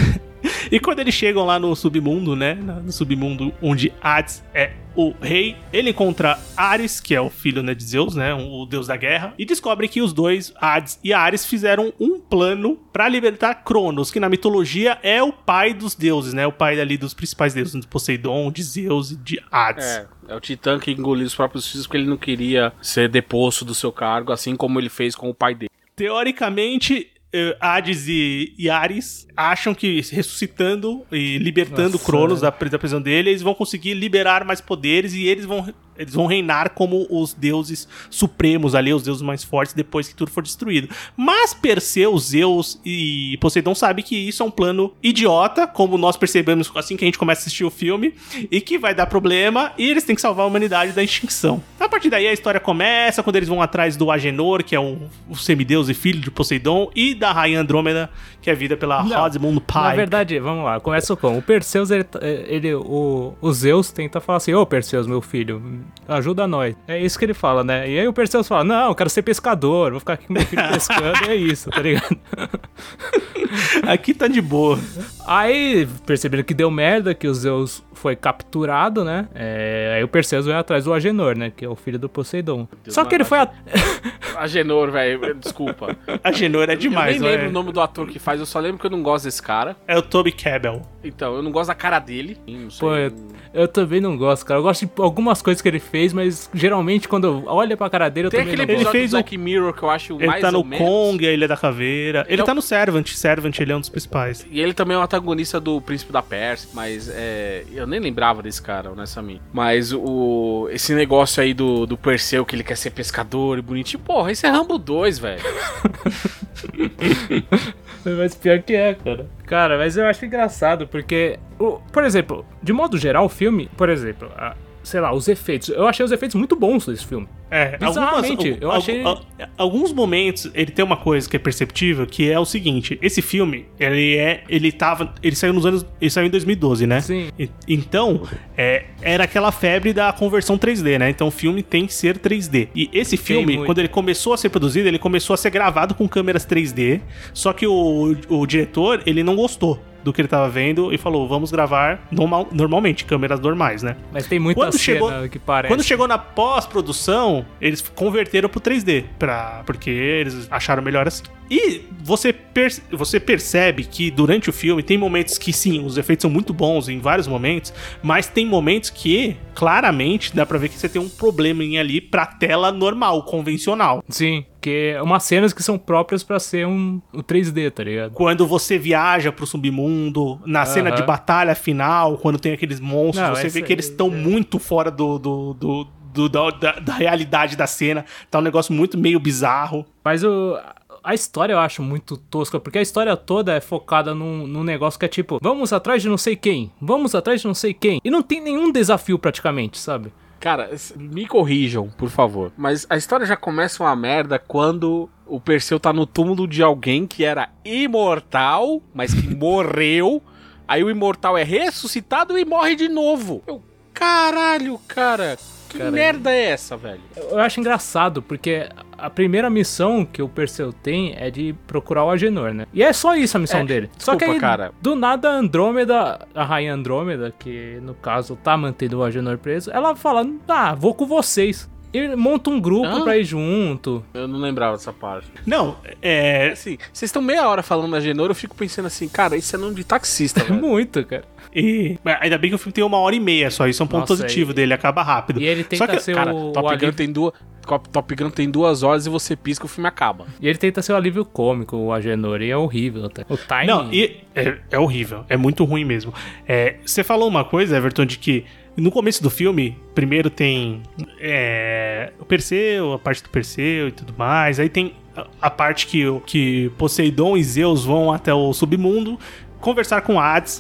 E quando eles chegam lá no submundo, né? No submundo onde Hades é o rei, ele encontra Ares, que é o filho, né, de Zeus, né? O deus da guerra. E descobre que os dois, Hades e Ares, fizeram um plano pra libertar Cronos, que na mitologia é o pai dos deuses, né? O pai ali dos principais deuses, de Poseidon, de Zeus e de Hades. É, é o Titã que engoliu os próprios filhos porque ele não queria ser deposto do seu cargo, assim como ele fez com o pai dele. Teoricamente... Hades e, e Ares acham que ressuscitando e libertando Nossa, Cronos da, da prisão dele, eles vão conseguir liberar mais poderes e eles vão, eles vão reinar como os deuses supremos ali, os deuses mais fortes depois que tudo for destruído. Mas Perseu, Zeus e Poseidon sabem que isso é um plano idiota, como nós percebemos assim que a gente começa a assistir o filme, e que vai dar problema e eles têm que salvar a humanidade da extinção. A partir daí a história começa quando eles vão atrás do Agenor, que é um, um semideus e filho de Poseidon, e da rainha Andrômeda, que é vida pela Rosamund Pike. Na verdade, vamos lá, começa como? O Perseus, ele, ele o, o Zeus tenta falar assim, ô Perseus, meu filho, ajuda nós. É isso que ele fala, né? E aí o Perseus fala, não, eu quero ser pescador, vou ficar aqui com meu filho pescando, e é isso, tá ligado? Aqui tá de boa. Aí perceberam que deu merda, que o Zeus foi capturado, né? É, aí o Perseus vai atrás do Agenor, né? Que é o filho do Poseidon. Deus, Só que ele foi... A... Agenor, velho, desculpa. Agenor é demais, Eu nem lembro é? o nome do ator que faz, eu só lembro que eu não gosto desse cara. É o Toby Kebbell. Então, eu não gosto da cara dele. Não sei. Pô, eu, eu também não gosto, cara. Eu gosto de algumas coisas que ele fez, mas geralmente quando eu olho pra cara dele, eu Tem também aquele não gosto. episódio Ele fez do Black Mirror que eu acho Ele mais tá no ou menos. Kong, a Ilha da Caveira. Ele, Ele é tá o- no Servant. Servant, ele é um dos principais. E ele também é o antagonista do Príncipe da Pérsia, mas é, eu nem lembrava desse cara, honestamente. Mas o esse negócio aí do, do Perseu, que ele quer ser pescador e bonitinho, porra, esse é Rambo dois, velho. Mas pior que é, cara. Cara, mas eu acho engraçado, porque, o, por exemplo, de modo geral, o filme, por exemplo, a, sei lá, os efeitos. Eu achei os efeitos muito bons desse filme. É, Bizarramente, algumas, eu achei- al- al- alguns momentos ele tem uma coisa que é perceptível, que é o seguinte: esse filme, ele é, ele tava, ele saiu nos anos, ele saiu em dois mil e doze, né? Sim. E- então, é, era aquela febre da conversão três D, né? Então o filme tem que ser três D. E esse filme, muito. quando ele começou a ser produzido, ele começou a ser gravado com câmeras três D, só que o, o diretor, ele não gostou do que ele tava vendo e falou, vamos gravar normal, normalmente, câmeras normais, né? Mas tem muita Quando cena chegou- que parece. Quando chegou na pós-produção, eles converteram pro três D, pra, porque eles acharam melhor assim. E você, per- você percebe que durante o filme tem momentos que sim, os efeitos são muito bons em vários momentos, mas tem momentos que claramente dá pra ver que você tem um probleminha ali pra tela normal, convencional. Sim, que é umas cenas que são próprias pra ser um, um três D, tá ligado? Quando você viaja pro submundo, na cena de Aham. batalha final, quando tem aqueles monstros, Não, você essa vê que eles aí, estão é. muito fora do, do, do, do- da, da- da realidade da cena. Tá um negócio muito meio bizarro. Mas o, a história eu acho muito tosca, porque a história toda é focada num, num negócio que é tipo, vamos atrás de não sei quem, vamos atrás de não sei quem. E não tem nenhum desafio praticamente, sabe? Cara, me corrijam, por favor. Mas a história já começa uma merda quando o Perseu tá no túmulo de alguém que era imortal, mas que morreu. Aí o imortal é ressuscitado e morre de novo. Eu, caralho, cara. Que Caralho. merda é essa, velho? Eu acho engraçado, porque a primeira missão que o Perseu tem é de procurar o Agenor, né? E é só isso a missão É, dele. Só que desculpa, aí, cara. do nada, a Andrômeda, a rainha Andrômeda, que no caso tá mantendo o Agenor preso, ela fala, ah, vou com vocês. Ele monta um grupo Hã? pra ir junto. Eu não lembrava dessa parte. Não, é... Assim, vocês estão meia hora falando da Agenor, eu fico pensando assim, cara, isso é nome de taxista, velho. Muito, cara. E ainda bem que o filme tem uma hora e meia só, isso é um ponto Nossa, positivo e- dele, acaba rápido. E ele tenta Só que, ser Cara, o, Top o Gun alívio... tem duas... Top Gun tem duas horas e você pisca, o filme acaba. E ele tenta ser o alívio cômico, o Agenor, e é horrível até. O timing... Não, e é, é horrível, é muito ruim mesmo. É, você falou uma coisa, Everton, de que no começo do filme, primeiro tem é, o Perseu, a parte do Perseu e tudo mais, aí tem a, a parte que, o- que Poseidon e Zeus vão até o submundo conversar com Hades,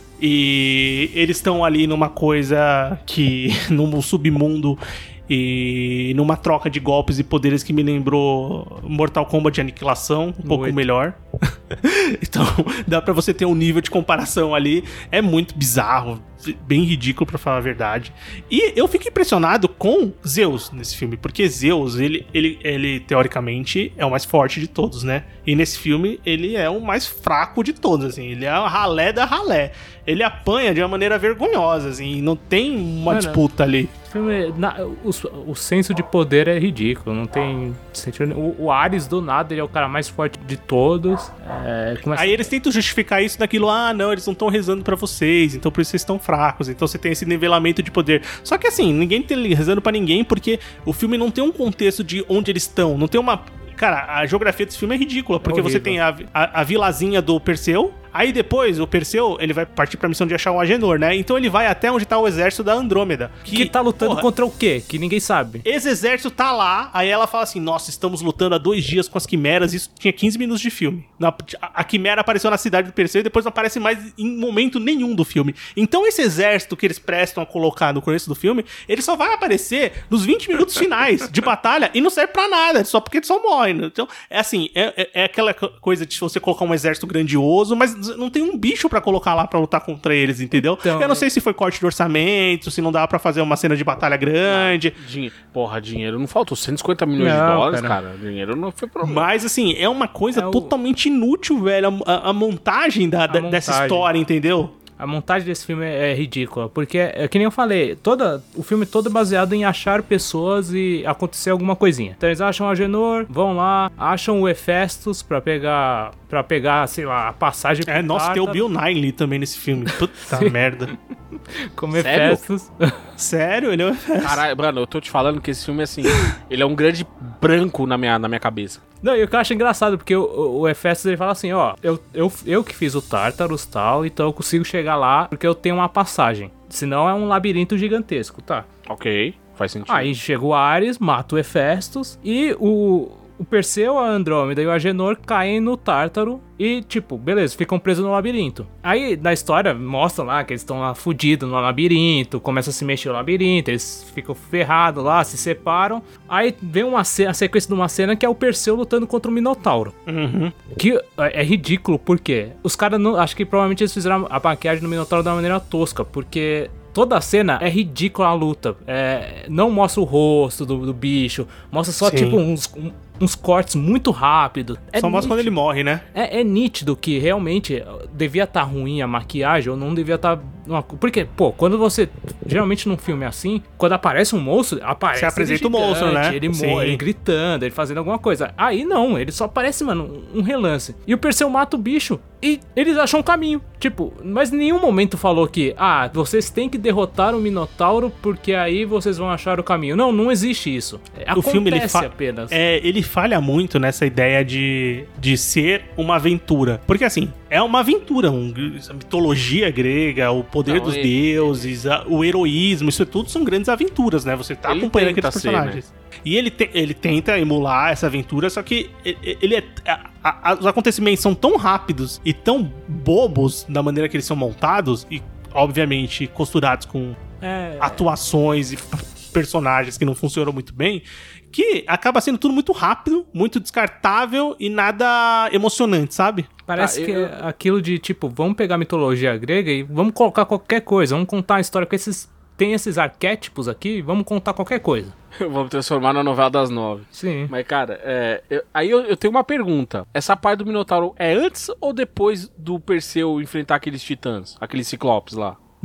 e eles estão ali numa coisa que, num submundo, e numa troca de golpes e poderes que me lembrou Mortal Kombat de Aniquilação, um pouco Muito. melhor. Então, dá pra você ter um nível de comparação ali. É muito bizarro, bem ridículo pra falar a verdade. E eu fico impressionado com Zeus nesse filme, porque Zeus, ele, ele, ele teoricamente é o mais forte de todos, né? E nesse filme ele é o mais fraco de todos, assim. Ele é o ralé da ralé. Ele apanha de uma maneira vergonhosa, assim, não tem uma Mano, disputa ali. O, filme, na- o, o senso de poder é ridículo, não tem sentido. O, o Ares, do nada, ele é o cara mais forte de todos. É, começa- Aí eles tentam justificar isso daquilo, ah, não, eles não estão rezando pra vocês, então por isso vocês estão fracos, então você tem esse nivelamento de poder. Só que assim, ninguém tá rezando pra ninguém, porque o filme não tem um contexto de onde eles estão, não tem uma... Cara, a geografia desse filme é ridícula, porque você horrível. tem a, a, a vilazinha do Perseu, aí depois o Perseu, ele vai partir pra missão de achar o Agenor, né? Então ele vai até onde tá o exército da Andrômeda. Que tá lutando porra, contra o quê? Que ninguém sabe. esse exército tá lá, aí ela fala assim, nossa, estamos lutando há dois dias com as quimeras, isso tinha quinze minutos de filme. Na- a, a quimera apareceu na cidade do Perseu e depois não aparece mais em momento nenhum do filme. Então esse exército que eles prestam a colocar no começo do filme, ele só vai aparecer nos vinte minutos finais de batalha e não serve pra nada, só porque ele só morre. Então, é assim, é, é- é aquela co- coisa de você colocar um exército grandioso, mas não tem um bicho pra colocar lá pra lutar contra eles, entendeu? Então, Eu não é- sei se foi corte de orçamento, se não dava pra fazer uma cena de batalha grande. Dinhe- Porra, dinheiro não faltou. cento e cinquenta milhões de Não, dólares, cara. cara. Dinheiro não foi problema. Mas, assim, é uma coisa É o- totalmente inútil, velho. A, a- a montagem da, da- dessa montagem. história, entendeu? A montagem desse filme é, é ridícula, porque, é que nem eu falei, toda, o filme todo é baseado em achar pessoas e acontecer alguma coisinha. Então eles acham o Agenor, vão lá, acham o Hefestos pra pegar, pra pegar, sei lá, a passagem pro É, nossa, tem o Tártaro, Bill Nighy também nesse filme. Puta merda. como Sério? Hefestos. Sério? Ele é... Caralho, mano, eu tô te falando que esse filme, assim, ele é um grande branco na minha, na minha cabeça. Não, e o que eu acho engraçado, porque o, o, o Hefestos ele fala assim, ó, eu, eu, eu que fiz o Tártaros e tal, então eu consigo chegar lá porque eu tenho uma passagem. Senão é um labirinto gigantesco, tá? Ok, faz sentido. Aí chega o Ares, mata o Hefestos e o, o Perseu, a Andrômeda e o Agenor caem no Tártaro e, tipo, beleza, ficam presos no labirinto. Aí, na história, mostra lá que eles estão lá fudidos no labirinto, começa a se mexer o labirinto, eles ficam ferrados lá, se separam. Aí vem uma ce- a sequência de uma cena que é o Perseu lutando contra o Minotauro. Uhum. Que é é ridículo, porque os caras não. Acho que provavelmente eles fizeram a maquiagem do Minotauro de uma maneira tosca, porque toda a cena é ridícula a luta. É, não mostra o rosto do, do bicho, mostra só, Sim. tipo, uns, um- uns cortes muito rápidos. É Só mostra quando ele nítido- morre, né? É, é nítido que realmente devia estar ruim a maquiagem ou não devia estar. Porque, pô, quando você. Geralmente num filme assim, quando aparece um monstro, aparece. Você apresenta ele o monstro, gigante, né? Ele, Sim. morre, ele gritando, ele fazendo alguma coisa. Aí não, ele só aparece, mano, um relance. E o Perseu mata o bicho e eles acham um caminho. Tipo, mas em nenhum momento falou que, ah, vocês têm que derrotar o Minotauro porque aí vocês vão achar o caminho. Não, não existe isso. O Acontece filme, ele fa- apenas. É, ele falha muito nessa ideia de, de ser uma aventura. Porque, assim, é uma aventura. Um, a mitologia grega, o poder Não, dos ele- deuses, a- o heroísmo, isso tudo são grandes aventuras, né? Você tá Ele acompanhando tenta aqueles ser, personagens. E ele, te- ele tenta emular essa aventura, só que ele, ele é. a- a- os acontecimentos são tão rápidos e tão bobos da maneira que eles são montados, e obviamente costurados com É, atuações e personagens que não funcionam muito bem, que acaba sendo tudo muito rápido, muito descartável e nada emocionante, sabe? Parece Ah, que eu- é aquilo de, tipo, vamos pegar a mitologia grega e vamos colocar qualquer coisa, vamos contar a história, porque esses, tem esses arquétipos aqui, vamos contar qualquer coisa. Vamos transformar na novela das nove. Sim. Mas, cara, é, eu- aí eu, eu tenho uma pergunta. Essa parte do Minotauro é antes ou depois do Perseu enfrentar aqueles titãs? Aqueles ciclopes lá?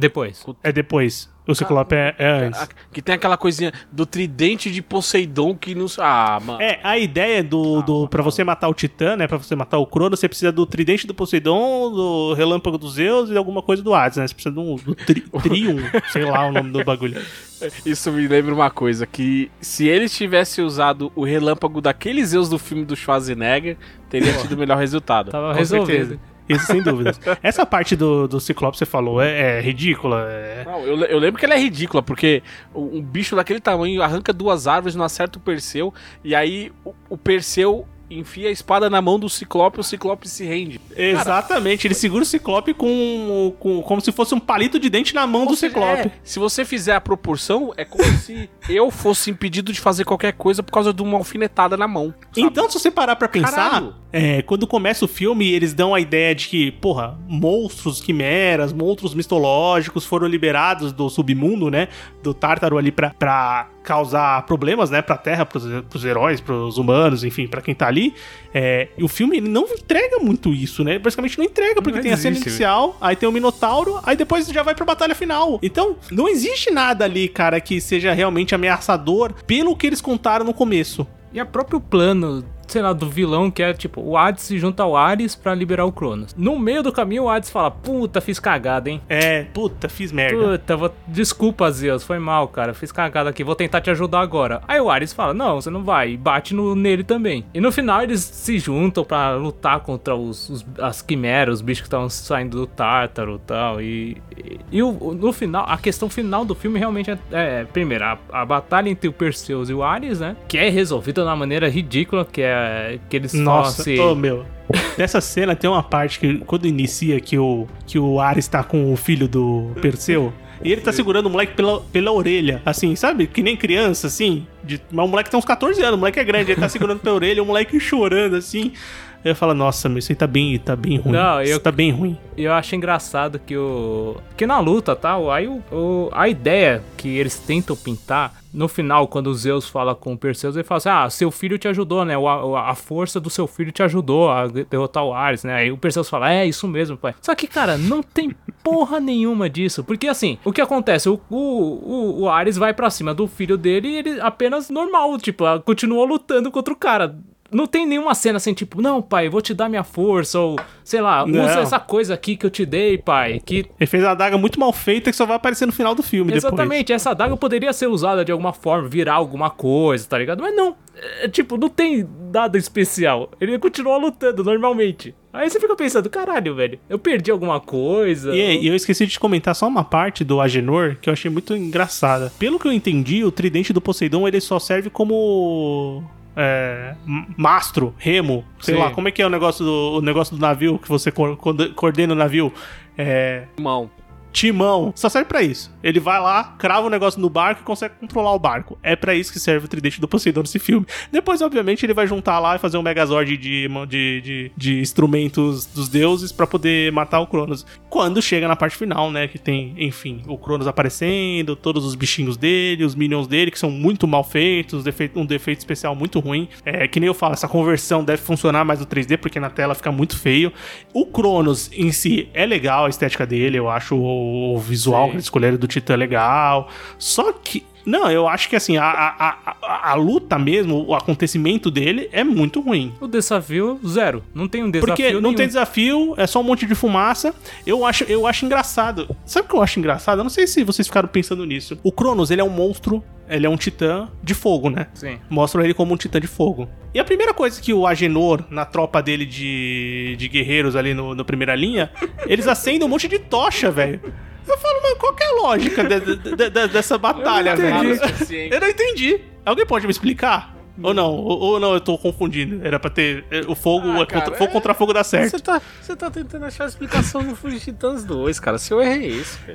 Depois. É depois. O Ciclope é, é antes. Que tem aquela coisinha do tridente de Poseidon que não... Ah, mano. É, a ideia do, do pra você matar o Titã, né, pra você matar o Cronos, você precisa do tridente do Poseidon, do relâmpago dos Zeus e alguma coisa do Hades, né? Você precisa do, do tri, Trium, sei lá o nome do bagulho. Isso me lembra uma coisa, que se eles tivessem usado o relâmpago daqueles Zeus do filme do Schwarzenegger, teria tido o melhor resultado. Tava Com resolvido. certeza. Isso sem dúvidas. Essa parte do, do Ciclope que você falou é, é ridícula. É... Não, eu, eu lembro que ela é ridícula, porque um bicho daquele tamanho arranca duas árvores, não acerta o Perseu, e aí o, o Perseu enfia a espada na mão do Ciclope e o Ciclope se rende. Exatamente, ele segura o Ciclope com, com, como se fosse um palito de dente na mão do seja, Ciclope. É, se você fizer a proporção, é como se eu fosse impedido de fazer qualquer coisa por causa de uma alfinetada na mão. Sabe? Então, se você parar pra pensar, é, quando começa o filme, eles dão a ideia de que, porra, monstros, quimeras, monstros mitológicos foram liberados do submundo, né? Do Tártaro ali pra, pra causar problemas, né? Pra Terra, pros, pros heróis, pros humanos, enfim, pra quem tá ali. É, e o filme, ele não entrega muito isso, né? Basicamente não entrega, porque não tem existe, a cena inicial, aí tem o Minotauro, aí depois já vai pra batalha final. Então, não existe nada ali, cara, que seja realmente ameaçador pelo que eles contaram no começo. E a próprio plano, sei lá, do vilão, que é tipo, o Hades se junta ao Ares pra liberar o Cronos. No meio do caminho, o Hades fala, puta, fiz cagada, hein? É, puta, fiz merda. Puta, vou... desculpa, Zeus, foi mal, cara, fiz cagada aqui, vou tentar te ajudar agora. Aí o Ares fala, não, você não vai, e bate no, nele também. E no final eles se juntam pra lutar contra os, os, as quimeras, os bichos que estavam saindo do Tártaro e tal, e... E, e o, no final, a questão final do filme realmente é, é primeiro, a, a batalha entre o Perseus e o Ares, né? Que é resolvida de uma maneira ridícula, que é que eles Nossa, falam assim... oh, meu. Nessa cena tem uma parte que quando inicia que o, que o Ares tá com o filho do Perseu, e ele tá segurando o moleque pela, pela orelha, assim, sabe? Que nem criança, assim. De, mas o moleque tem uns catorze anos, o moleque é grande, ele tá segurando pela orelha, o moleque chorando, assim... Eu falo, nossa, meu, isso aí tá bem, tá bem ruim. Não, eu, isso tá bem ruim. E eu acho engraçado que o... Que na luta, tá? Aí o, o, a ideia que eles tentam pintar, no final, quando o Zeus fala com o Perseus, ele fala assim, ah, seu filho te ajudou, né? A, a força do seu filho te ajudou a derrotar o Ares, né? Aí o Perseus fala, é, isso mesmo, pai. Só que, cara, não tem porra nenhuma disso. Porque, assim, o que acontece? O, o, o, o Ares vai pra cima do filho dele e ele apenas normal, tipo, continua lutando contra o cara. Não tem nenhuma cena assim, tipo, não, pai, vou te dar minha força, ou, sei lá, não. usa essa coisa aqui que eu te dei, pai, que... Ele fez uma adaga muito mal feita que só vai aparecer no final do filme. Exatamente, depois. Essa adaga poderia ser usada de alguma forma, virar alguma coisa, tá ligado? Mas não, é, tipo, não tem nada especial. Ele continua lutando normalmente. Aí você fica pensando, caralho, velho, eu perdi alguma coisa. E, e eu esqueci de comentar só uma parte do Agenor que eu achei muito engraçada. Pelo que eu entendi, o tridente do Poseidon, ele só serve como... É, mastro, remo, sei Sim. lá, como é que é o negócio do, o negócio do navio que você co- coordena o navio? É... Mão. Timão, só serve pra isso. Ele vai lá, crava o negócio no barco e consegue controlar o barco. É pra isso que serve o tridente do Poseidon nesse filme. Depois, obviamente, ele vai juntar lá e fazer um megazord de, de, de, de instrumentos dos deuses pra poder matar o Cronos. Quando chega na parte final, né, que tem, enfim, o Cronos aparecendo, todos os bichinhos dele, os minions dele, que são muito mal feitos, defeito, um defeito especial muito ruim. É, que nem eu falo, essa conversão deve funcionar mais no três D, porque na tela fica muito feio. O Cronos em si é legal, a estética dele, eu acho o visual Sim. que eles escolheram do Titã legal. Só que, não, eu acho que assim, a, a, a, a luta mesmo, o acontecimento dele é muito ruim. O desafio, zero. Não tem um desafio Porque não nenhum. tem desafio, é só um monte de fumaça. Eu acho, eu acho engraçado. Sabe o que eu acho engraçado? Eu não sei se vocês ficaram pensando nisso. O Cronos, ele é um monstro, ele é um titã de fogo, né? Sim. Mostram ele como um titã de fogo. E a primeira coisa que o Agenor, na tropa dele de, de guerreiros ali no, no primeira linha, eles acendem um monte de tocha, velho. Eu falo, mas qual que é a lógica de, de, de, dessa batalha, velho? Eu não entendi. Alguém pode me explicar? Ou não? Ou, ou não, eu tô confundindo. Era pra ter... O fogo, ah, cara, contra, fogo é... contra fogo dá certo. Você tá, você tá tentando achar a explicação no Fuji Titãs dois, cara. Se eu errei esse, velho.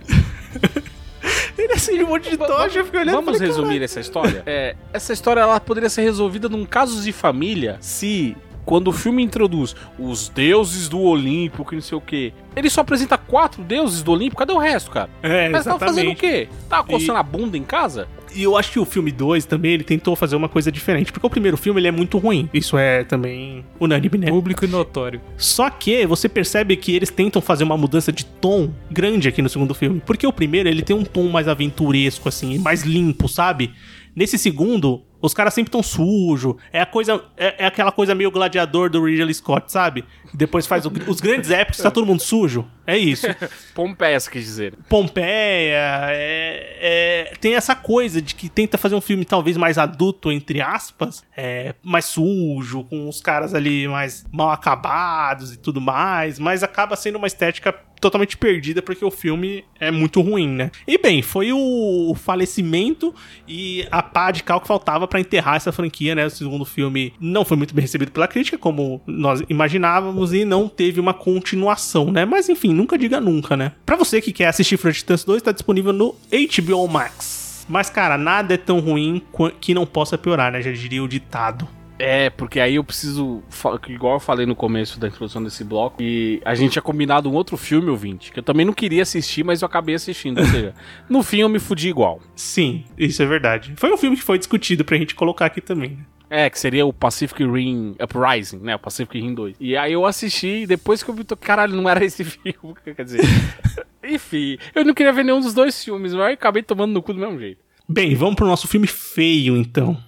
Ele acende um monte de tocha, eu fiquei olhando. Vamos falei, resumir caralho. essa história? É, essa história ela poderia ser resolvida num caso de família se... Quando o filme introduz os deuses do Olimpo, que não sei o quê, ele só apresenta quatro deuses do Olimpo, cadê o resto, cara? É, Mas exatamente. tava fazendo o quê? Tava coçando e... a bunda em casa? E eu acho que o filme dois também, ele tentou fazer uma coisa diferente, porque o primeiro filme, ele é muito ruim. Isso é também unânime, né? Público e notório. Só que você percebe que eles tentam fazer uma mudança de tom grande aqui no segundo filme, porque o primeiro, ele tem um tom mais aventuresco, assim, mais limpo, sabe? Nesse segundo, os caras sempre tão sujos. É a coisa, é, é aquela coisa meio gladiador do Ridley Scott, sabe? Depois faz o, os grandes épicos, tá todo mundo sujo. É isso. Pompeia, você quis dizer. Pompeia, é, é, tem essa coisa de que tenta fazer um filme talvez mais adulto, entre aspas, é, mais sujo, com os caras ali mais mal acabados e tudo mais, mas acaba sendo uma estética totalmente perdida porque o filme é muito ruim, né? E bem, foi o falecimento e a pá de cal que faltava pra enterrar essa franquia, né? O segundo filme não foi muito bem recebido pela crítica, como nós imaginávamos, e não teve uma continuação, né? Mas enfim, nunca diga nunca, né? Pra você que quer assistir Frontier Titans dois, tá disponível no H B O Max. Mas, cara, nada é tão ruim que não possa piorar, né? Já diria o ditado. É, porque aí eu preciso, igual eu falei no começo da introdução desse bloco, e a gente tinha combinado um outro filme, ouvinte, que eu também não queria assistir, mas eu acabei assistindo, ou seja, no fim eu me fudi igual. Sim, isso é verdade. Foi um filme que foi discutido pra gente colocar aqui também, né? É, que seria o Pacific Rim Uprising, né? O Pacific Rim dois. E aí eu assisti, e depois que eu vi, caralho, não era esse filme, quer dizer... Enfim, eu não queria ver nenhum dos dois filmes, mas eu acabei tomando no cu do mesmo jeito. Bem, vamos pro nosso filme feio, então.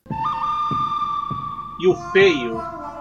E o feio?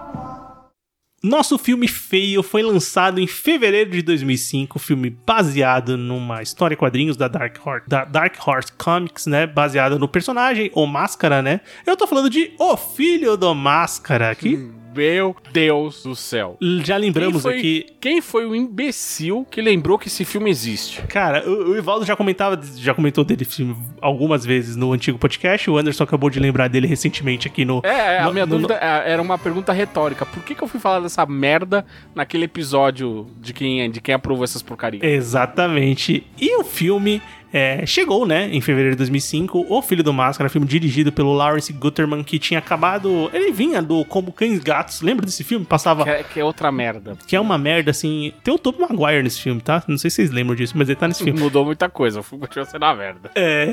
Nosso filme feio foi lançado em fevereiro de dois mil e cinco, filme baseado numa história em quadrinhos da Dark Horse, da Dark Horse Comics, né? Baseado no personagem, o Máscara, né? Eu tô falando de O Filho do Máscara aqui. Hum. Meu Deus do céu. Já lembramos quem foi, aqui... Quem foi o imbecil que lembrou que esse filme existe? Cara, o, o Ivaldo já comentava, já comentou dele filme algumas vezes no antigo podcast. O Anderson acabou de lembrar dele recentemente aqui no... É, no, a minha no, dúvida no... era uma pergunta retórica. Por que, que eu fui falar dessa merda naquele episódio de quem, de quem aprovou essas porcarias? Exatamente. E o filme... É, chegou, né, em fevereiro de dois mil e cinco, O Filho do Máscara, filme dirigido pelo Lawrence Guterman, que tinha acabado... Ele vinha do Como Cães e Gatos, lembra desse filme? Passava... Que é, que é outra merda. Que é uma merda, assim... Tem o Tobey Maguire nesse filme, tá? Não sei se vocês lembram disso, mas ele tá nesse filme. Mudou muita coisa, o filme continua sendo uma merda. É,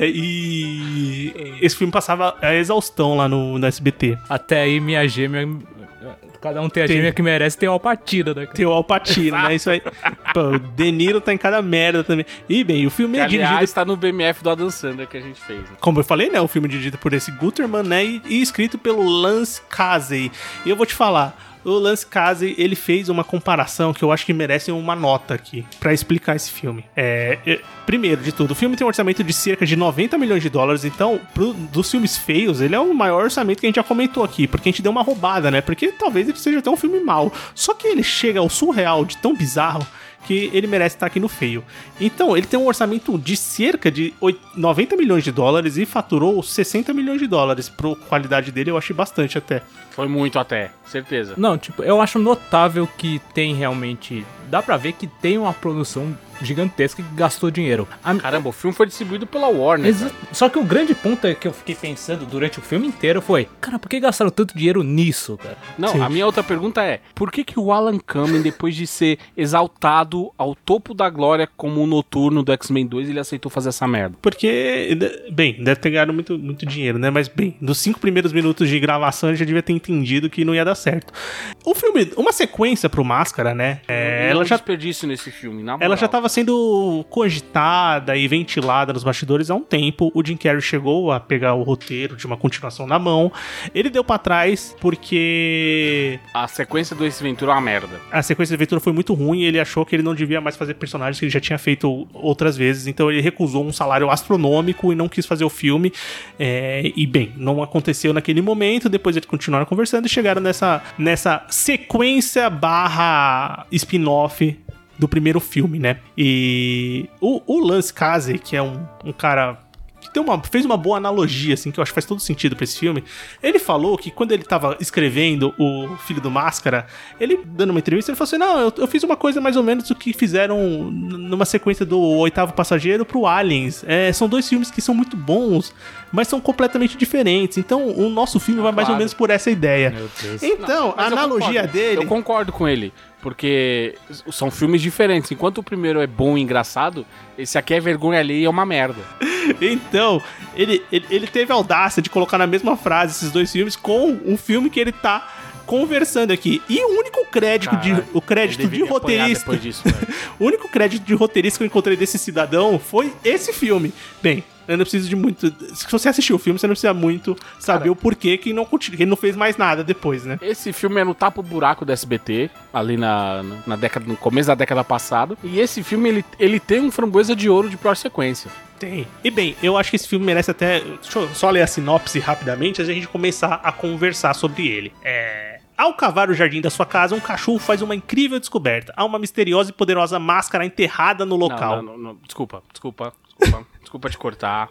e... Esse filme passava a exaustão lá no, no S B T. Até aí, minha gêmea... Cada um tem a tem. gêmea que merece, tem o Al Pacino, né? Tem o Al Pacino, né? Isso aí. Pô, o De Niro tá em cada merda também. E, bem, o filme que, é dirigido... aliás, tá no B M F do Adam Sandler que a gente fez. Né? Como eu falei, né? O filme é dirigido por esse Guterman, né? E, e escrito pelo Lance Casey. E eu vou te falar... O Lance Casey, ele fez uma comparação que eu acho que merece uma nota aqui pra explicar esse filme. É, é, primeiro de tudo, o filme tem um orçamento de cerca de noventa milhões de dólares, então, pro, dos filmes feios, ele é o maior orçamento que a gente já comentou aqui, porque a gente deu uma roubada, né? Porque talvez ele seja até um filme mau. Só que ele chega ao surreal de tão bizarro que ele merece estar aqui no feio. Então, ele tem um orçamento de cerca de noventa milhões de dólares e faturou sessenta milhões de dólares. Pro qualidade dele, eu achei bastante até. Foi muito até, certeza. Não, tipo, eu acho notável que tem realmente... Dá pra ver que tem uma produção gigantesca que gastou dinheiro. A... Caramba, o filme foi distribuído pela Warner. Exa... Só que o grande ponto é que eu fiquei pensando durante o filme inteiro foi... Cara, por que gastaram tanto dinheiro nisso, cara? Não, Sim. A minha outra pergunta é... Por que que o Alan Cumming, depois de ser exaltado ao topo da glória como o Noturno do X-Men dois, ele aceitou fazer essa merda? Porque, bem, deve ter ganhado muito, muito dinheiro, né? Mas, bem, nos cinco primeiros minutos de gravação, ele já devia ter entendido que não ia dar certo. O filme, uma sequência pro Máscara, né? É, ela já desperdício nesse filme, na moral. Ela já tava sendo cogitada e ventilada nos bastidores há um tempo. O Jim Carrey chegou a pegar o roteiro de uma continuação na mão. Ele deu pra trás porque... a sequência do Ace Ventura é uma merda. A sequência do Ventura foi muito ruim e ele achou que ele não devia mais fazer personagens que ele já tinha feito outras vezes. Então ele recusou um salário astronômico e não quis fazer o filme. É... E bem, não aconteceu naquele momento. Depois eles continuaram conversando e chegaram nessa, nessa sequência barra spin-off do primeiro filme, né? E o, o Lance Casey, que é um, um cara que tem uma, fez uma boa analogia, assim, que eu acho que faz todo sentido pra esse filme. Ele falou que quando ele tava escrevendo O Filho do Máscara, ele, dando uma entrevista, ele falou assim, não, eu, eu fiz uma coisa mais ou menos o que fizeram numa sequência do Oitavo Passageiro pro Aliens. É, são dois filmes que são muito bons, mas são completamente diferentes. Então, o nosso filme vai mais claro. ou menos por essa ideia. Meu Deus. Então, não, a analogia eu dele... Eu concordo com ele. Porque são filmes diferentes. Enquanto o primeiro é bom e engraçado, esse aqui é vergonha alheia e é uma merda. Então, ele, ele, ele teve a audácia de colocar na mesma frase esses dois filmes com um filme que ele tá conversando aqui. E o único crédito Caralho, de, o crédito de roteirista... Depois disso, o único crédito de roteirista que eu encontrei desse cidadão foi esse filme. Bem, eu não preciso de muito... Se você assistiu o filme, você não precisa muito saber Cara, o porquê que, não, que ele não fez mais nada depois, né? Esse filme é no tapa-buraco do S B T, ali na, na década, no começo da década passada. E esse filme, ele, ele tem um framboesa de ouro de pior sequência. Tem. E bem, eu acho que esse filme merece até... Deixa eu só ler a sinopse rapidamente, antes de a gente começar a conversar sobre ele. É... Ao cavar o jardim da sua casa, um cachorro faz uma incrível descoberta. Há uma misteriosa e poderosa máscara enterrada no local. Não, não, não, desculpa, desculpa, desculpa, desculpa te cortar.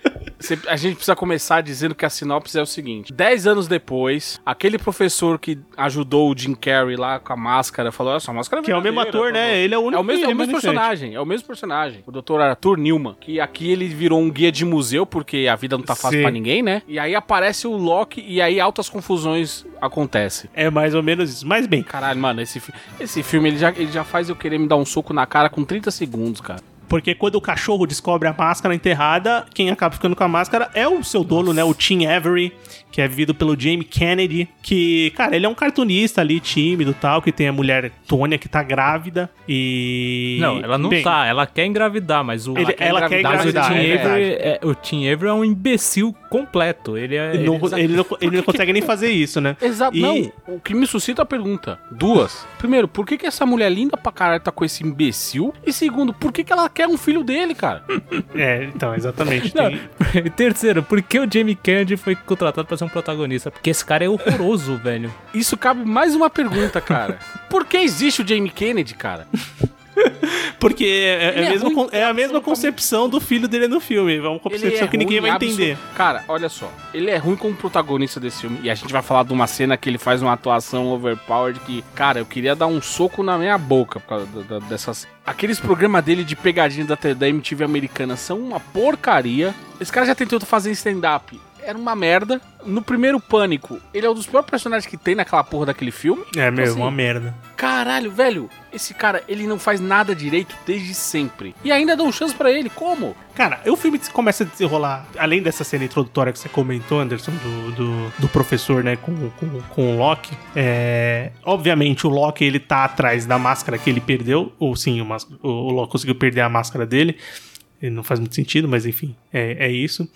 A gente precisa começar dizendo que a sinopse é o seguinte. Dez anos depois, aquele professor que ajudou o Jim Carrey lá com a máscara, falou, essa máscara é que é o mesmo ator, né? Ele é o único É o mesmo, é o mesmo personagem, é o mesmo personagem. O doutor Arthur Newman, que aqui ele virou um guia de museu, porque a vida não tá fácil Sim. pra ninguém, né? E aí aparece o Loki e aí altas confusões acontecem. É mais ou menos isso. Mas bem... Caralho, mano, esse, esse filme, ele já, ele já faz eu querer me dar um soco na cara com trinta segundos, cara. Porque quando o cachorro descobre a máscara enterrada, quem acaba ficando com a máscara é o seu dono, Nossa. né? O Tim Avery, que é vivido pelo Jamie Kennedy, que, cara, ele é um cartunista ali, tímido e tal, que tem a mulher Tônia, que tá grávida e... Não, ela não Bem, tá, ela quer engravidar, mas o... Ele, ela, ela quer engravidar, mas o Tim, é Avery é, o Tim Avery é um imbecil completo, ele é... Não, ele, ele não, ele não consegue nem fazer isso, né? Exato, e... não, o que me suscita a pergunta, duas. Primeiro, por que que essa mulher linda pra caralho tá com esse imbecil? E segundo, por que que ela quer um filho dele, cara? É, então, exatamente. Não, tem... Terceiro, por que o Jamie Kennedy foi contratado pra ser um protagonista? Porque esse cara é horroroso, velho. Isso cabe mais uma pergunta, cara. Por que existe o Jamie Kennedy, cara? Porque é, é, é, mesmo, ruim, é a mesma concepção do filho dele no filme. É uma concepção é que ninguém vai entender. Cara, olha só. Ele é ruim como protagonista desse filme. E a gente vai falar de uma cena que ele faz uma atuação overpowered que, cara, eu queria dar um soco na minha boca por causa da, da, dessas... Aqueles programas dele de pegadinha da, da M T V americana são uma porcaria. Esse cara já tentou fazer stand-up. Era uma merda. No primeiro Pânico, ele é um dos piores personagens que tem naquela porra daquele filme. É mesmo, assim, uma merda. Caralho, velho, esse cara, ele não faz nada direito desde sempre. E ainda dão chance pra ele, como? Cara, o filme começa a desenrolar, além dessa cena introdutória que você comentou, Anderson, do, do, do professor, né, com, com, com o Loki. É, obviamente, o Loki, ele tá atrás da máscara que ele perdeu. Ou sim, o, o, o Loki conseguiu perder a máscara dele. Não faz muito sentido, mas enfim, é, é isso.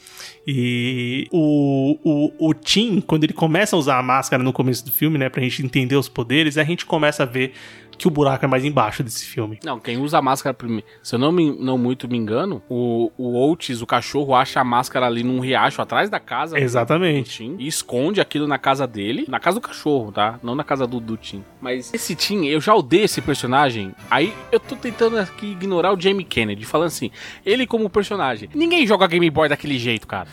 E o, o, o Tim, quando ele começa a usar a máscara no começo do filme, né, pra gente entender os poderes, a gente começa a ver que o buraco é mais embaixo desse filme. Não, quem usa a máscara primeiro, se eu não, me, não muito me engano, o, o Otis, o cachorro, acha a máscara ali num riacho atrás da casa. Exatamente. Do Tim, e esconde aquilo na casa dele, na casa do cachorro, tá? Não na casa do, do Tim. Mas esse Tim, eu já odeio esse personagem, aí eu tô tentando aqui ignorar o Jamie Kennedy, falando assim, ele como personagem, ninguém joga Game Boy daquele jeito, cara.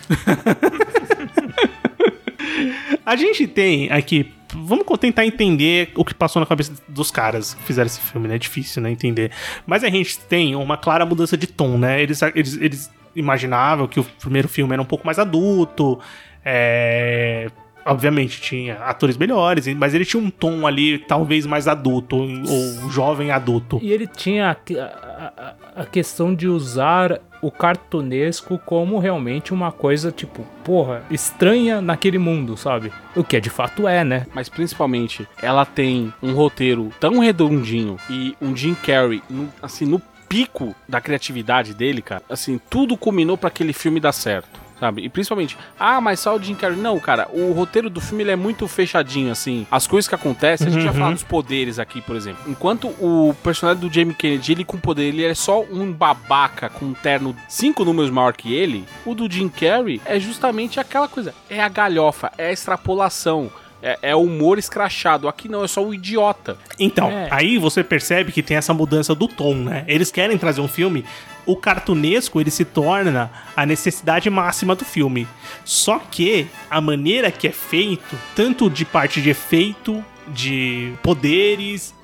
A gente tem aqui... Vamos tentar entender o que passou na cabeça dos caras que fizeram esse filme, né? É difícil, né? Entender. Mas a gente tem uma clara mudança de tom, né? Eles, eles, eles imaginavam que o primeiro filme era um pouco mais adulto. É... Obviamente, tinha atores melhores, mas ele tinha um tom ali, talvez mais adulto, ou jovem adulto. E ele tinha a, a, a questão de usar o cartunesco como realmente uma coisa, tipo, porra, estranha naquele mundo, sabe? O que é de fato é, né? Mas principalmente, ela tem um roteiro tão redondinho e um Jim Carrey, no, assim, no pico da criatividade dele, cara. Assim, tudo culminou pra aquele filme dar certo. Sabe? E principalmente, ah, mas só o Jim Carrey. Não, cara, o roteiro do filme ele é muito fechadinho, assim. As coisas que acontecem, a gente uhum. vai falar dos poderes aqui, por exemplo. Enquanto o personagem do Jamie Kennedy, ele com poder, ele é só um babaca com um terno cinco números maior que ele, o do Jim Carrey é justamente aquela coisa. É a galhofa, é a extrapolação. É, é o humor escrachado. Aqui não, é só o idiota. Então, é. aí você percebe que tem essa mudança do tom, né? Eles querem trazer um filme... O cartunesco, ele se torna a necessidade máxima do filme. Só que a maneira que é feito, tanto de parte de efeito, de poderes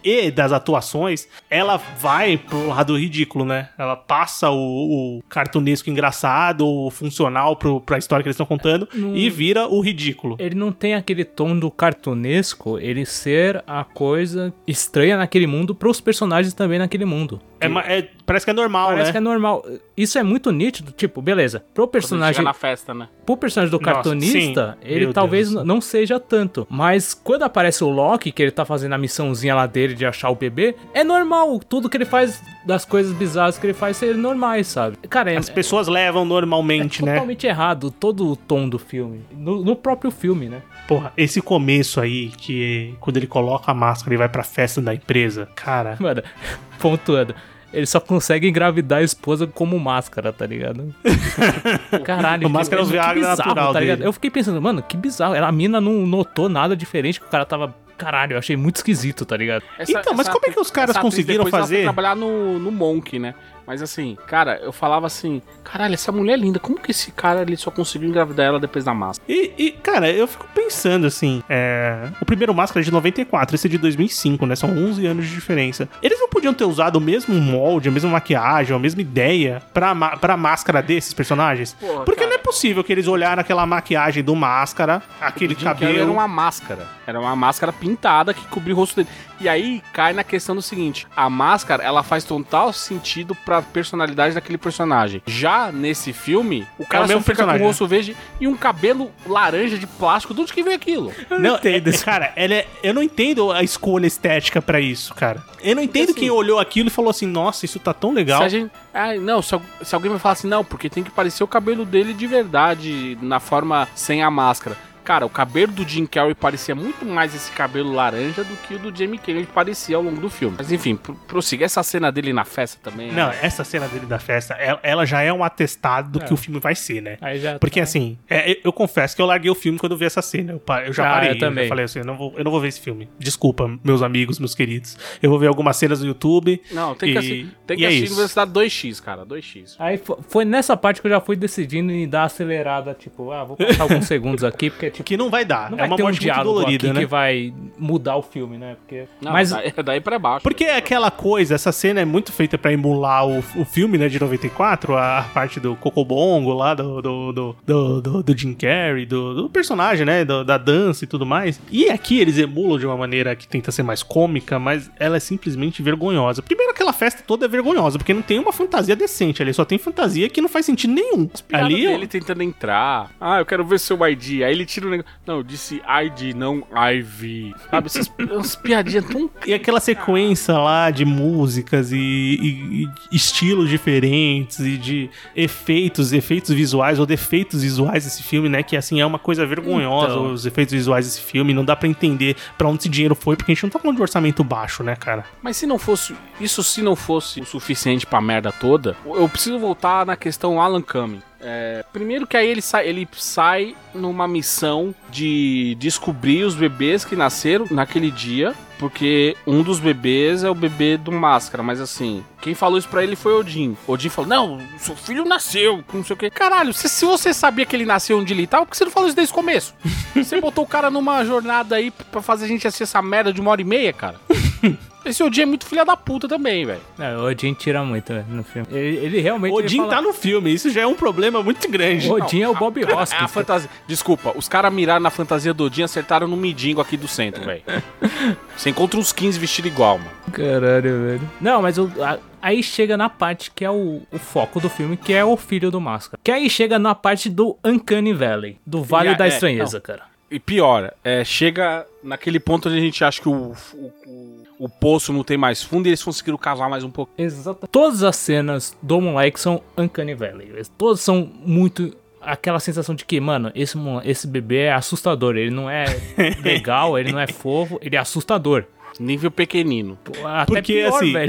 e das atuações, ela vai pro lado ridículo, né? Ela passa o, o cartunesco engraçado, o funcional pro, pra história que eles estão contando Não- e vira o ridículo. Ele não tem aquele tom do cartunesco, ele ser a coisa estranha naquele mundo pros personagens também naquele mundo. É, ma- é- parece que é normal, Parece né? que é normal. Isso é muito nítido, tipo, beleza. Pro Quando personagem, chega na festa, né? pro personagem do Nossa, cartunista, sim. ele Meu talvez Deus. não seja tanto. Mas quando aparece o Loki, que ele tá fazendo a missãozinha lá dele de achar o bebê, é normal. Tudo que ele faz, das coisas bizarras que ele faz, ser normais, sabe? Cara, é, As pessoas levam normalmente, é né? totalmente errado todo o tom do filme. No, no próprio filme, né? Porra, esse começo aí, que quando ele coloca a máscara e vai pra festa da empresa, cara... Mano, pontuando. Ele só consegue engravidar a esposa como máscara, tá ligado? Caralho, O máscara é o que Viagra bizarro, natural tá ligado? dele. Eu fiquei pensando, mano, que bizarro. A mina não notou nada diferente, que o cara tava... Caralho, eu achei muito esquisito, tá ligado? Essa- Então, mas essa como é que os caras essa atriz conseguiram depois ela fazer? foi trabalhar no, no Monk, né? Mas assim, cara, eu falava assim, caralho, essa mulher é linda, como que esse cara ele só conseguiu engravidar ela depois da máscara? E, e, cara, eu fico pensando assim, é... o primeiro Máscara é de noventa e quatro, esse é de dois mil e cinco, né? São onze anos de diferença. Eles não podiam ter usado o mesmo molde, a mesma maquiagem, a mesma ideia pra, ma- pra máscara desses personagens? Porra, Porque cara. não é possível que eles olharam aquela maquiagem do Máscara, aquele O Jim Carrey cabelo... era uma máscara. Era uma máscara pintada que cobria o rosto dele. E aí cai na questão do seguinte: a máscara, ela faz total sentido pra personalidade daquele personagem. Já nesse filme, o cara o só mesmo fica com personagem, o rosto verde e um cabelo laranja de plástico. De onde que veio aquilo? Não, é, é, cara, ela é- eu não entendo a escolha estética pra isso, cara. Eu não entendo assim, quem olhou aquilo e falou assim, nossa, isso tá tão legal. Se a gente. Ah, não, se, al- se alguém vai falar assim, não, porque tem que parecer o cabelo dele de verdade, na forma sem a máscara. Cara, o cabelo do Jim Carrey parecia muito mais esse cabelo laranja do que o do Jamie Kennedy parecia ao longo do filme. Mas enfim, pro- prossiga. Essa cena dele na festa também. Não, essa cena dele da festa, ela, ela já é um atestado do É. que o filme vai ser, né? Aí já Porque tá- assim, é, eu- eu confesso que eu larguei o filme quando eu vi essa cena. Eu, pa- eu já Ah, parei. eu também. já falei assim, eu não, vou, eu não vou ver esse filme. Desculpa, meus amigos, meus queridos. Eu vou ver algumas cenas no YouTube. Não, tem que, e- assi- tem e que é assistir isso. Universidade dois x, cara. dois x. Aí fo- foi nessa parte que eu já fui decidindo em dar acelerada, tipo, ah, vou passar alguns segundos aqui, porque, tipo, Que não vai dar. não é vai uma ter um morte muito diálogo dolorida, aqui né? que vai mudar o filme, né? Porque... Não, Mas daí, daí pra baixo. Porque é aquela coisa, essa cena é muito feita pra emular o, o filme, né, de noventa e quatro, a parte do Cocobongo lá, do, do, do, do, do- do Jim Carrey, do, do personagem, né, do- da dança e tudo mais. E aqui eles emulam de uma maneira que tenta ser mais cômica, mas ela é simplesmente vergonhosa. Primeiro, aquela festa toda é vergonhosa, porque não tem uma fantasia decente ali, só tem fantasia que não faz sentido nenhum. Piada Ali, dele tentando entrar. Ah, eu quero ver seu I D. Aí ele tira o negócio. Não, eu disse I D, não I V. Sabe, essas umas piadinhas tão. e aquela sequência lá de músicas e, e- e estilos diferentes e de efeitos, efeitos visuais ou defeitos visuais desse filme, né? Que assim é uma coisa vergonhosa, Então. os efeitos visuais desse filme. Não dá pra entender pra onde esse dinheiro foi, porque a gente não tá falando de orçamento baixo, né, cara? Mas se não fosse. Isso se não fosse o suficiente pra merda toda, eu preciso voltar na questão Alan Cumming. É, primeiro que aí ele sai, ele sai numa missão de descobrir os bebês que nasceram naquele dia, porque um dos bebês é o bebê do Máscara, mas assim, quem falou isso pra ele foi Odin. Odin falou, não, seu filho nasceu, não sei o que. Caralho, se, se você sabia que ele nasceu onde ele tava, por que você não falou isso desde o começo? Você botou o cara numa jornada aí pra fazer a gente assistir essa merda de uma hora e meia, cara. Esse Odin é muito filha da puta também, velho. Não, o Odin tira muito, né, no filme. Ele, ele realmente... Odin ele fala- tá no filme, isso já é um problema muito grande. O Odin é o Bob É a Hoskins. fantasia. Desculpa, os caras miraram na fantasia do Odin e acertaram no midingo aqui do centro, velho. Você encontra uns quinze vestidos igual, mano. Caralho, velho. Não, mas o- a- aí chega na parte que é o, o foco do filme, que é o filho do Máscara. Que aí chega na parte do Uncanny Valley, do Vale E a- da é, Estranheza, não. cara. E pior, é, chega naquele ponto onde a gente acha que o, o, o, o poço não tem mais fundo e eles conseguiram cavar mais um pouco. Exato. Todas as cenas do Moonlight são Uncanny Valley. Todas são muito... Aquela sensação de que, mano, esse, mo- esse bebê é assustador. Ele não é legal, ele não é fofo, ele é assustador. Nível pequenino. Pô, até Porque, pior, assim, velho.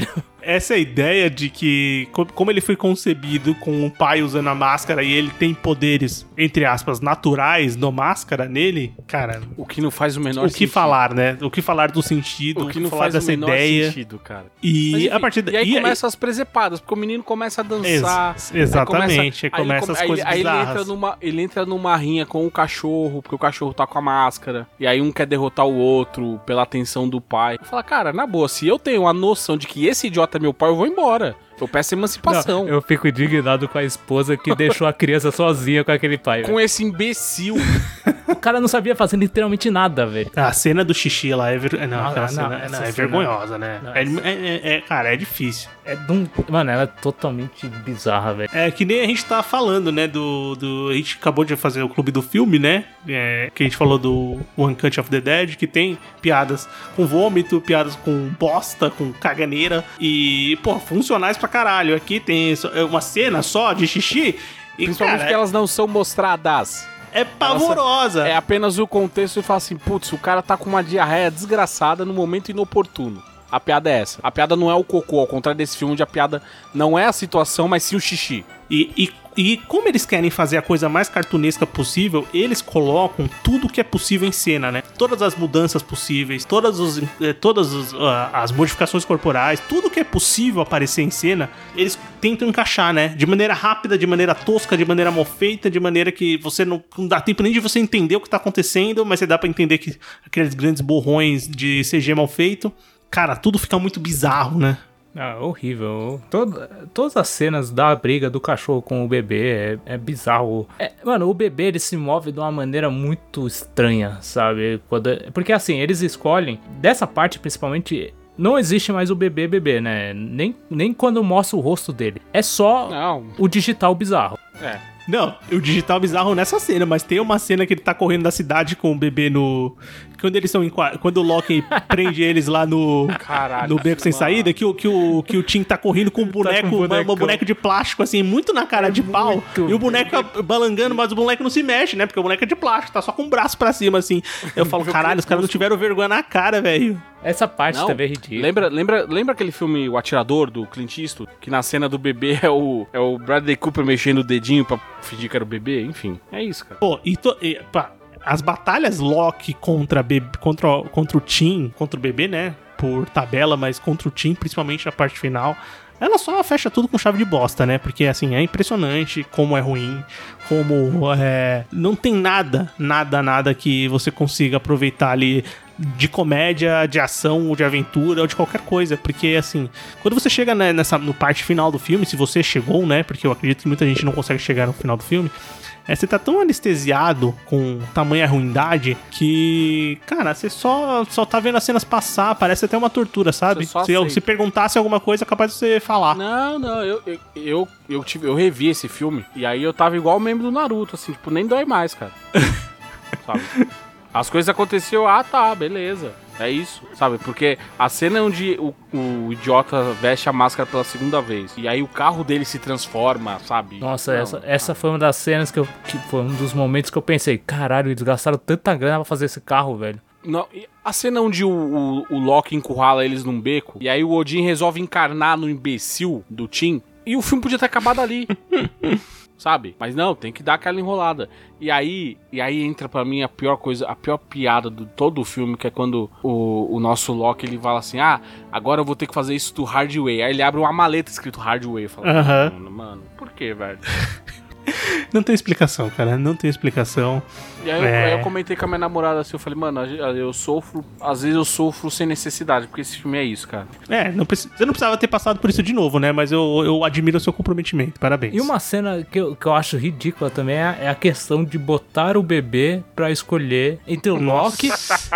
essa ideia de que, como ele foi concebido com o pai usando a máscara e ele tem poderes, entre aspas, naturais no máscara nele, cara... O que não faz o menor sentido. O que sentido. falar, né? O que falar do sentido, o que não falar faz dessa o menor ideia. sentido, cara. E, Mas, enfim, a partir da... e aí e começa as presepadas, porque o menino começa a dançar. Ex exatamente, aí começa, aí começa come, as coisas aí, bizarras. Aí ele entra, numa, ele entra numa rinha com o cachorro, porque o cachorro tá com a máscara, e aí um quer derrotar o outro pela atenção do pai. Eu falo, cara, na boa, se eu tenho a noção de que esse idiota é meu pai, eu vou embora. Eu peço emancipação. Não, eu fico indignado com a esposa que deixou a criança sozinha com aquele pai. Com velho. esse imbecil. O cara não sabia fazer literalmente nada, velho. A cena do xixi lá é, ver... não, Não, aquela não, cena, não, não, essa é cena- vergonhosa, né? Não, É, essa- é- é- cara, é difícil. É de um... Mano, ela é totalmente bizarra, velho. É que nem a gente tava falando, né, do, do... A gente acabou de fazer o clube do filme, né? É, que a gente falou do One Cut of the Dead, que tem piadas com vômito, piadas com bosta, com caganeira. E, pô, funcionais pra caralho. Aqui tem só- uma cena só de xixi. E, Principalmente cara, que elas não são mostradas. é pavorosa. É apenas o contexto e fala assim, putz, o cara tá com uma diarreia desgraçada no momento inoportuno. A piada é essa. A piada não é o cocô, ao contrário desse filme onde a piada não é a situação, mas sim o xixi. E, e, e como eles querem fazer a coisa mais cartunesca possível, eles colocam tudo que é possível em cena, né? Todas as mudanças possíveis, todas, os, eh, todas os, ah, as modificações corporais, tudo que é possível aparecer em cena, eles tentam encaixar, né? De maneira rápida, de maneira tosca, de maneira mal feita, de maneira que você não, não dá tempo nem de você entender o que tá acontecendo, mas você dá pra entender que aqueles grandes borrões de C G mal feito. Cara, tudo fica muito bizarro, né? Ah, horrível. Todo, todas as cenas da briga do cachorro com o bebê é, é bizarro. É, mano, o bebê ele se move de uma maneira muito estranha, sabe? Quando, porque assim, eles escolhem, dessa parte principalmente, não existe mais o bebê bebê, né? Nem, nem quando mostra o rosto dele. É só Não. o digital bizarro. É. Não, o digital bizarro nessa cena, mas tem uma cena que ele tá correndo da cidade com o bebê no... Quando eles são em... qua- Quando o Loki prende eles lá no... Caralho. No beco sem mano. saída, que o, que o, que o Tim tá correndo com um boneco, com um uma- um bonecão. boneco de plástico, assim, muito na cara de pau. muito E o boneco fica balangando, mas o boneco não se mexe, né? Porque o boneco é de plástico, tá só com o braço pra cima, assim. Eu falo, caralho, os caras não tiveram vergonha na cara, velho. Essa parte Não, também é ridícula. lembra, lembra, lembra aquele filme O Atirador, do Clint Eastwood? Que na cena do bebê é o, é o Bradley Cooper mexendo o dedinho pra fingir que era o bebê? Enfim, é isso, cara. Pô, e, to, e pá, as batalhas Loki contra, bebê, contra, contra o Tim, contra o bebê, né? Por tabela, mas contra o Tim, principalmente na parte final, ela só fecha tudo com chave de bosta, né? Porque, assim, é impressionante como é ruim, como é... Não tem nada, nada, nada que você consiga aproveitar ali de comédia, de ação, ou de aventura, ou de qualquer coisa, porque, assim, quando você chega né, nessa, no parte final do filme, se você chegou, né? Porque eu acredito que muita gente não consegue chegar no final do filme, é, você tá tão anestesiado com tamanha ruindade que, cara, você só, só tá vendo as cenas passar, parece até uma tortura, sabe? Você só Se eu aceita. se perguntasse alguma coisa, é capaz de você falar. Não, não, eu, eu, eu, eu, tive, eu revi esse filme e aí eu tava igual o membro do Naruto, assim, tipo, nem dói mais, cara. Sabe? As coisas aconteceram, ah, tá, beleza. É isso, sabe? Porque a cena onde o, o idiota veste a máscara pela segunda vez e aí o carro dele se transforma, sabe? Nossa, Não, essa, essa foi uma das cenas que eu. Que foi um dos momentos que eu pensei, caralho, eles gastaram tanta grana pra fazer esse carro, velho. Não, e a cena onde o, o, o Loki encurrala eles num beco e aí o Odin resolve encarnar no imbecil do Tim e o filme podia ter acabado ali. Sabe? Mas não, tem que dar aquela enrolada. E aí, e aí entra pra mim a pior coisa, a pior piada de todo o filme, que é quando o, o nosso Loki, ele fala assim, ah, agora eu vou ter que fazer isso do hard way. Aí ele abre uma maleta escrito hard way. Fala, Aham. mano, mano, por que, velho? Não tem explicação, cara, não tem explicação. E aí, eu, É. aí eu comentei com a minha namorada assim, eu falei, mano, eu sofro, às vezes eu sofro sem necessidade, porque esse filme é isso, cara. É, não preci- você não precisava ter passado por isso de novo, né? Mas eu, eu admiro o seu comprometimento, parabéns. E uma cena que eu, que eu acho ridícula também é, é a questão de botar o bebê pra escolher entre o Loki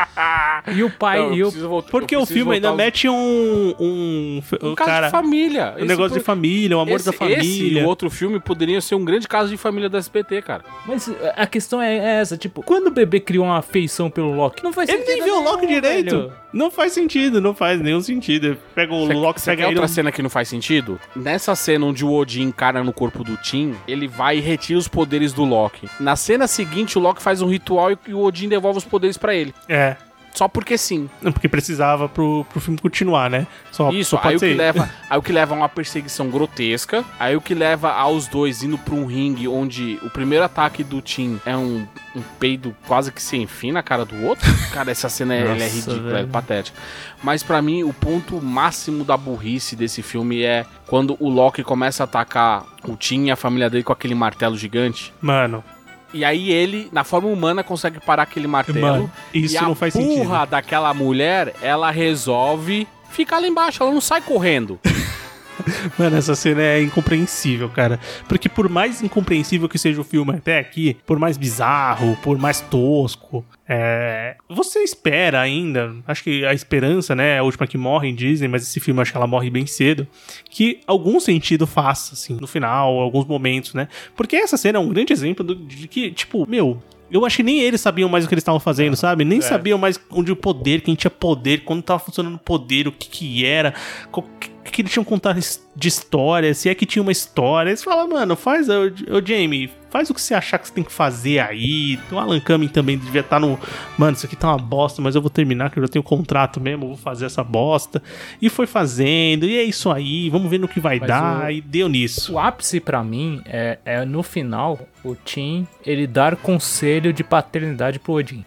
e o pai. Não, eu e o... preciso voltar- Porque eu o preciso filme ainda voltar aos- mete um... Um, um o caso cara, de família. um negócio de família, um amor esse, da família. Esse e o outro filme poderiam ser um grande caso de família do S B T, cara. Mas a questão é, é essa, tipo, quando o bebê criou uma afeição pelo Loki, não faz Ele sentido nem viu o nenhum, Loki direito. velho. Não faz sentido, não faz nenhum sentido. Pega o Você- Loki, você pega quer ele... outra cena que não faz sentido? Nessa cena onde o Odin encara no corpo do Tim, ele vai e retira os poderes do Loki. Na cena seguinte, o Loki faz um ritual e o Odin devolve os poderes pra ele. É. só porque sim. Não, porque precisava pro, pro filme continuar, né? Só, Isso, só pode aí o, ser que leva, aí o que leva a uma perseguição grotesca, aí o que leva aos dois indo pra um ringue onde o primeiro ataque do Tim é um, um peido quase que sem fim na cara do outro. Cara, essa cena é, ela é ridícula, é patética. Mas pra mim, o ponto máximo da burrice desse filme é quando o Loki começa a atacar o Tim e a família dele com aquele martelo gigante. Mano... E aí ele, na forma humana, consegue parar aquele martelo. Mano, isso e não a faz burra sentido. daquela mulher, ela resolve ficar lá embaixo, ela não sai correndo. Mano, essa cena é incompreensível, cara. Porque por mais incompreensível que seja o filme até aqui, por mais bizarro, por mais tosco, é... você espera ainda, acho que a esperança, né, é a última que morre, dizem, mas esse filme acho que ela morre bem cedo, que algum sentido faça, assim, no final, alguns momentos, né? Porque essa cena é um grande exemplo do, de que, tipo, meu... Eu acho que nem eles sabiam mais o que eles estavam fazendo, sabe? Nem é. sabiam mais onde o poder, quem tinha poder, quando tava funcionando o poder, o que que era, o que, que eles tinham contado de história, se é que tinha uma história. Eles falam, mano, faz, ô, ô Jamie, faz o que você achar que você tem que fazer aí. O Alan Cumming também devia estar no... Mano, isso aqui tá uma bosta, mas eu vou terminar, que eu já tenho contrato mesmo, eu vou fazer essa bosta. E foi fazendo, e é isso aí, vamos ver no que vai mas dar, o... e deu nisso. O ápice pra mim é, é no final, o Tim, ele dar conselho de paternidade pro Odin.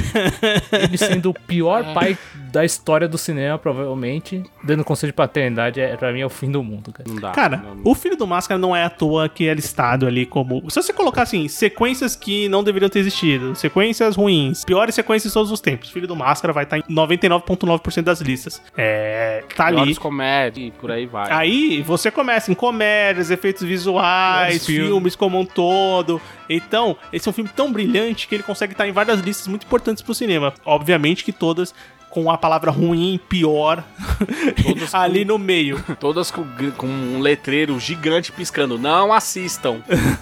Ele sendo o pior pai da história do cinema, provavelmente, dando conselho de paternidade, é, pra mim é o fim do mundo, cara. Não dá, cara, não... o Filho do Máscara não é à toa que é listado ali como... Se você colocar, assim, sequências que não deveriam ter existido, sequências ruins, piores sequências de todos os tempos, Filho do Máscara vai estar em noventa e nove vírgula nove por cento das listas. É... Tá ali. Piores comédias e por aí vai. Aí você começa em comédias, efeitos visuais, filmes. filmes como um todo. Então, esse é um filme tão brilhante que ele consegue estar em várias listas muito importantes pro cinema. Obviamente que todas com a palavra ruim, pior, ali com, no meio. Todas com, com um letreiro gigante piscando. Não assistam.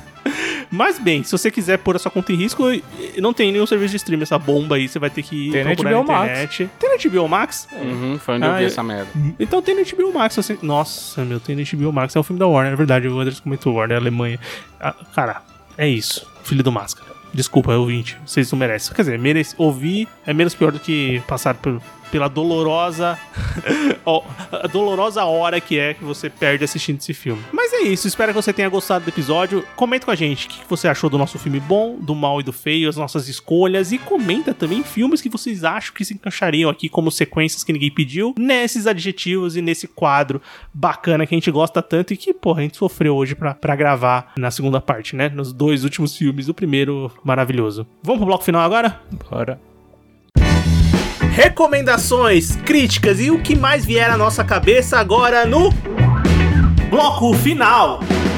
Mas bem, se você quiser pôr a sua conta em risco, não tem nenhum serviço de streaming, essa bomba aí, você vai ter que tem procurar na internet. Tem no H B O Max? Uhum, foi onde ah, eu vi essa merda. Então tem no H B O Max. Assim, nossa, meu, tem no H B O Max. É o filme da Warner, é verdade, o Andrés comentou, Warner, Alemanha. Ah, cara, é isso, Filho do Máscara. Desculpa, ouvinte, vocês não merecem. Quer dizer, merece, ouvir é menos pior do que passar por, pela dolorosa a dolorosa hora que é que você perde assistindo esse filme. Mas é isso, espero que você tenha gostado do episódio. Comenta com a gente o que você achou do nosso filme bom, do mal e do feio, as nossas escolhas, e comenta também filmes que vocês acham que se encaixariam aqui como sequências que ninguém pediu, nesses adjetivos e nesse quadro bacana que a gente gosta tanto e que, porra, a gente sofreu hoje pra, pra gravar na segunda parte, né? Nos dois últimos filmes, o primeiro maravilhoso. Vamos pro bloco final agora? Bora. Recomendações, críticas e o que mais vier à nossa cabeça agora no bloco final.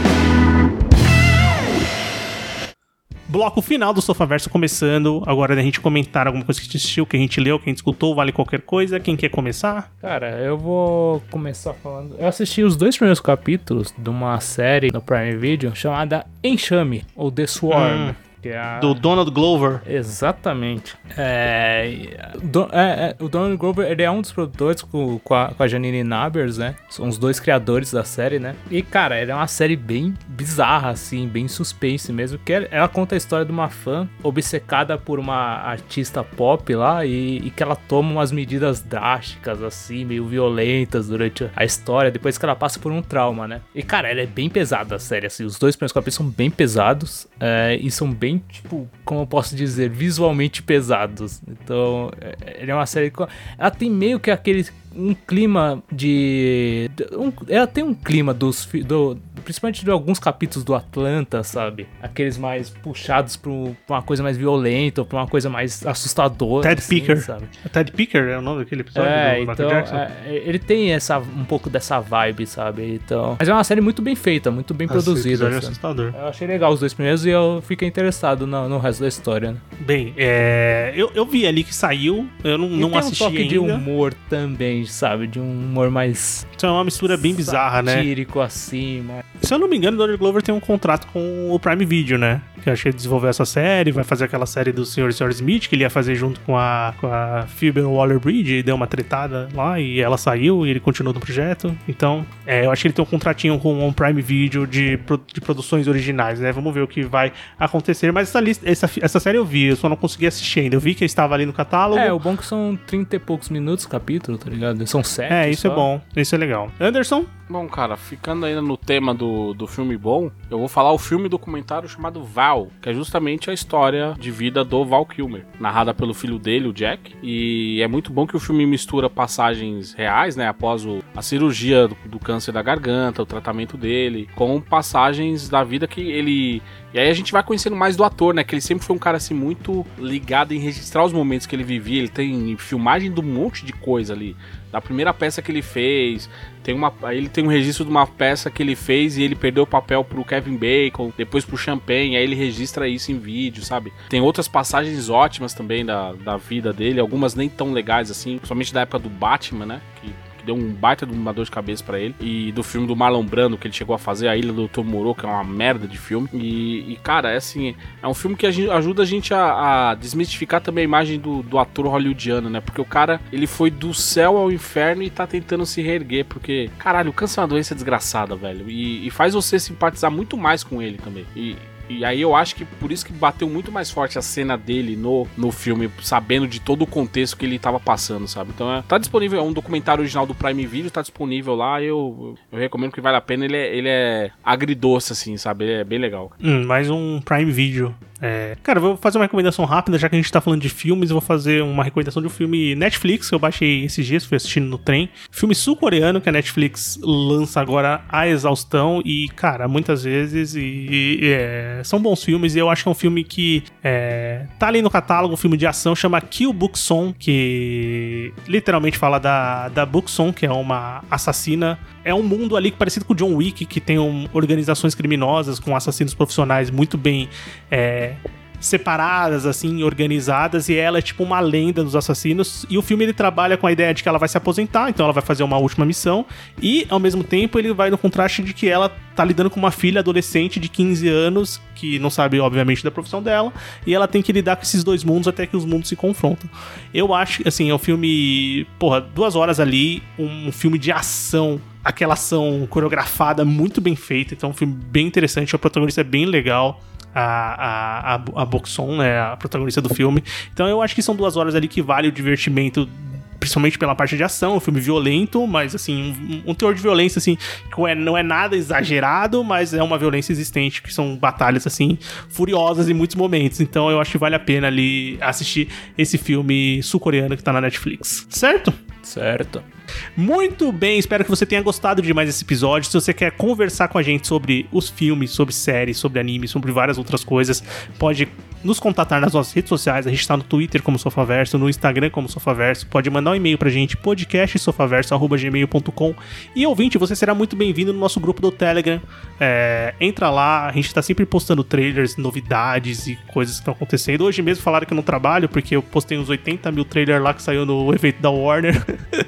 Bloco final do Sofaverso começando. Agora a gente comentar alguma coisa que a gente assistiu, que a gente leu, que a gente escutou, vale qualquer coisa. Quem quer começar? Cara, eu vou começar falando. Eu assisti os dois primeiros capítulos de uma série no Prime Video chamada Enxame, ou The Swarm. Hum. É a... Do Donald Glover. Exatamente. É, do, é, é, o Donald Glover, ele é um dos produtores com, com, a, com a Janine Nabers, né? São os dois criadores da série, né? E, cara, ela é uma série bem bizarra, assim, bem suspense mesmo. Que ela, ela conta a história de uma fã obcecada por uma artista pop lá e, e que ela toma umas medidas drásticas, assim, meio violentas durante a história, depois que ela passa por um trauma, né? E, cara, ela é bem pesada a série, assim. Os dois primeiros capítulos são bem pesados é, e são bem, tipo, como eu posso dizer, visualmente pesados. Então, ele é uma série... Ela tem meio que aquele... um clima de... Um, ela tem um clima dos... Do, principalmente de alguns capítulos do Atlanta, sabe? Aqueles mais puxados pra uma coisa mais violenta, ou pra uma coisa mais assustadora. Ted assim, Picker. Sabe? Ted Picker é o nome daquele episódio é, do então, Michael Jackson? É, ele tem essa, um pouco dessa vibe, sabe? Então... Mas é uma série muito bem feita, muito bem Nossa, produzida. É assustador. Eu achei legal os dois primeiros e eu fiquei interessado no, no resto da história, né? Bem, é... eu, eu vi ali que saiu, eu não, e não tem assisti um toque ainda. de humor também, sabe? De um humor mais... Isso é uma mistura bem bizarra, né? Satírico, assim, mas... Se eu não me engano, o Donald Glover tem um contrato com o Prime Video, né? Que eu acho que ele desenvolveu essa série, vai fazer aquela série do senhor e senhora Smith, que ele ia fazer junto com a, com a Phoebe Waller-Bridge, e deu uma tretada lá, e ela saiu, e ele continuou no projeto. Então, é, eu acho que ele tem um contratinho com o Prime Video de, de produções originais, né? Vamos ver o que vai acontecer. Mas essa, lista, essa, essa série eu vi, eu só não consegui assistir ainda. Eu vi que estava ali no catálogo. É, o bom é que são trinta e poucos minutos capítulo, tá ligado? São sete. É, isso só. é bom, isso é legal. Anderson? Bom, cara, ficando ainda no tema do, do filme bom, eu vou falar o filme documentário chamado Val, que é justamente a história de vida do Val Kilmer, narrada pelo filho dele, o Jack, e é muito bom que o filme mistura passagens reais, né, após o, a cirurgia do, do câncer da garganta, o tratamento dele, com passagens da vida que ele... E aí a gente vai conhecendo mais do ator, né, que ele sempre foi um cara assim muito ligado em registrar os momentos que ele vivia, ele tem filmagem de um monte de coisa ali, da primeira peça que ele fez, tem uma, ele tem um registro de uma peça que ele fez e ele perdeu o papel pro Kevin Bacon, depois pro Champagne, aí ele registra isso em vídeo, sabe? Tem outras passagens ótimas também da, da vida dele, algumas nem tão legais assim, principalmente da época do Batman, né, que deu um baita de uma dor de cabeça pra ele, e do filme do Marlon Brando, que ele chegou a fazer, A Ilha do doutor Moreau, que é uma merda de filme, e, e cara, é assim, é um filme que a gente, ajuda a gente a, a desmistificar também a imagem do, do ator hollywoodiano, né, porque o cara, ele foi do céu ao inferno e tá tentando se reerguer, porque, caralho, o câncer é uma doença desgraçada, velho, e, e faz você simpatizar muito mais com ele também, e... E aí eu acho que por isso que bateu muito mais forte a cena dele no, no filme, sabendo de todo o contexto que ele tava passando, sabe? Então é, tá disponível, é um documentário original do Prime Video, tá disponível lá, eu, eu recomendo que vale a pena, ele é, ele é agridoce, assim, sabe? Ele é bem legal. Hum, mais um Prime Video. É... Cara, eu vou fazer uma recomendação rápida, já que a gente tá falando de filmes, eu vou fazer uma recomendação de um filme Netflix, que eu baixei esses dias, fui assistindo no trem. Filme sul-coreano, que a Netflix lança agora a exaustão, e, cara, muitas vezes, e, e é, são bons filmes, e eu acho que é um filme que é, tá ali no catálogo, um filme de ação, chama Kill Buk-song, que literalmente fala da, da Buk-song, que é uma assassina. É um mundo ali parecido com o John Wick, que tem um, organizações criminosas com assassinos profissionais muito bem é, separadas, assim, organizadas, e ela é tipo uma lenda dos assassinos, e o filme ele trabalha com a ideia de que ela vai se aposentar, então ela vai fazer uma última missão, e ao mesmo tempo ele vai no contraste de que ela tá lidando com uma filha adolescente de quinze anos, que não sabe, obviamente, da profissão dela, e ela tem que lidar com esses dois mundos até que os mundos se confrontam. Eu acho, assim, é um filme, porra, duas horas ali, um filme de ação, aquela ação coreografada muito bem feita, então é um filme bem interessante, o protagonista é bem legal, a, a, a, a Bok-song, né, a protagonista do filme. Então eu acho que são duas horas ali que vale o divertimento, principalmente pela parte de ação, um filme violento, mas assim, um, um teor de violência assim, que não é nada exagerado, mas é uma violência existente, que são batalhas assim, furiosas em muitos momentos. Então eu acho que vale a pena ali assistir esse filme sul-coreano que tá na Netflix. Certo? Certo. Muito bem, espero que você tenha gostado de mais esse episódio. Se você quer conversar com a gente sobre os filmes, sobre séries, sobre anime, sobre várias outras coisas, pode nos contatar nas nossas redes sociais. A gente tá no Twitter como Sofaverso, no Instagram como Sofaverso. Pode mandar um e-mail pra gente, podcast sofaverso arroba gmail ponto com. E ouvinte, você será muito bem-vindo no nosso grupo do Telegram. É, entra lá, a gente tá sempre postando trailers, novidades e coisas que estão acontecendo. Hoje mesmo falaram que eu não trabalho, porque eu postei uns oitenta mil trailers lá que saiu no evento da Warner.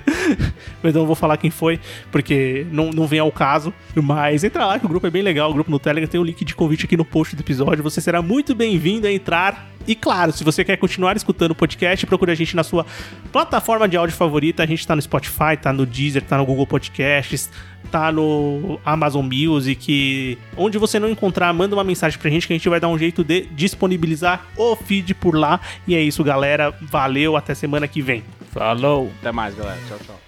Mas eu não vou falar quem foi, porque não, não vem ao caso. Mas entra lá que o grupo é bem legal. O grupo no Telegram tem o link de convite aqui no post do episódio. Você será muito bem-vindo a entrar. E claro, se você quer continuar escutando o podcast, procure a gente na sua plataforma de áudio favorita. A gente tá no Spotify, tá no Deezer, tá no Google Podcasts, tá no Amazon Music. Onde você não encontrar, manda uma mensagem pra gente que a gente vai dar um jeito de disponibilizar o feed por lá. E é isso, galera. Valeu, até semana que vem. Falou. Até mais, galera. Tchau, tchau.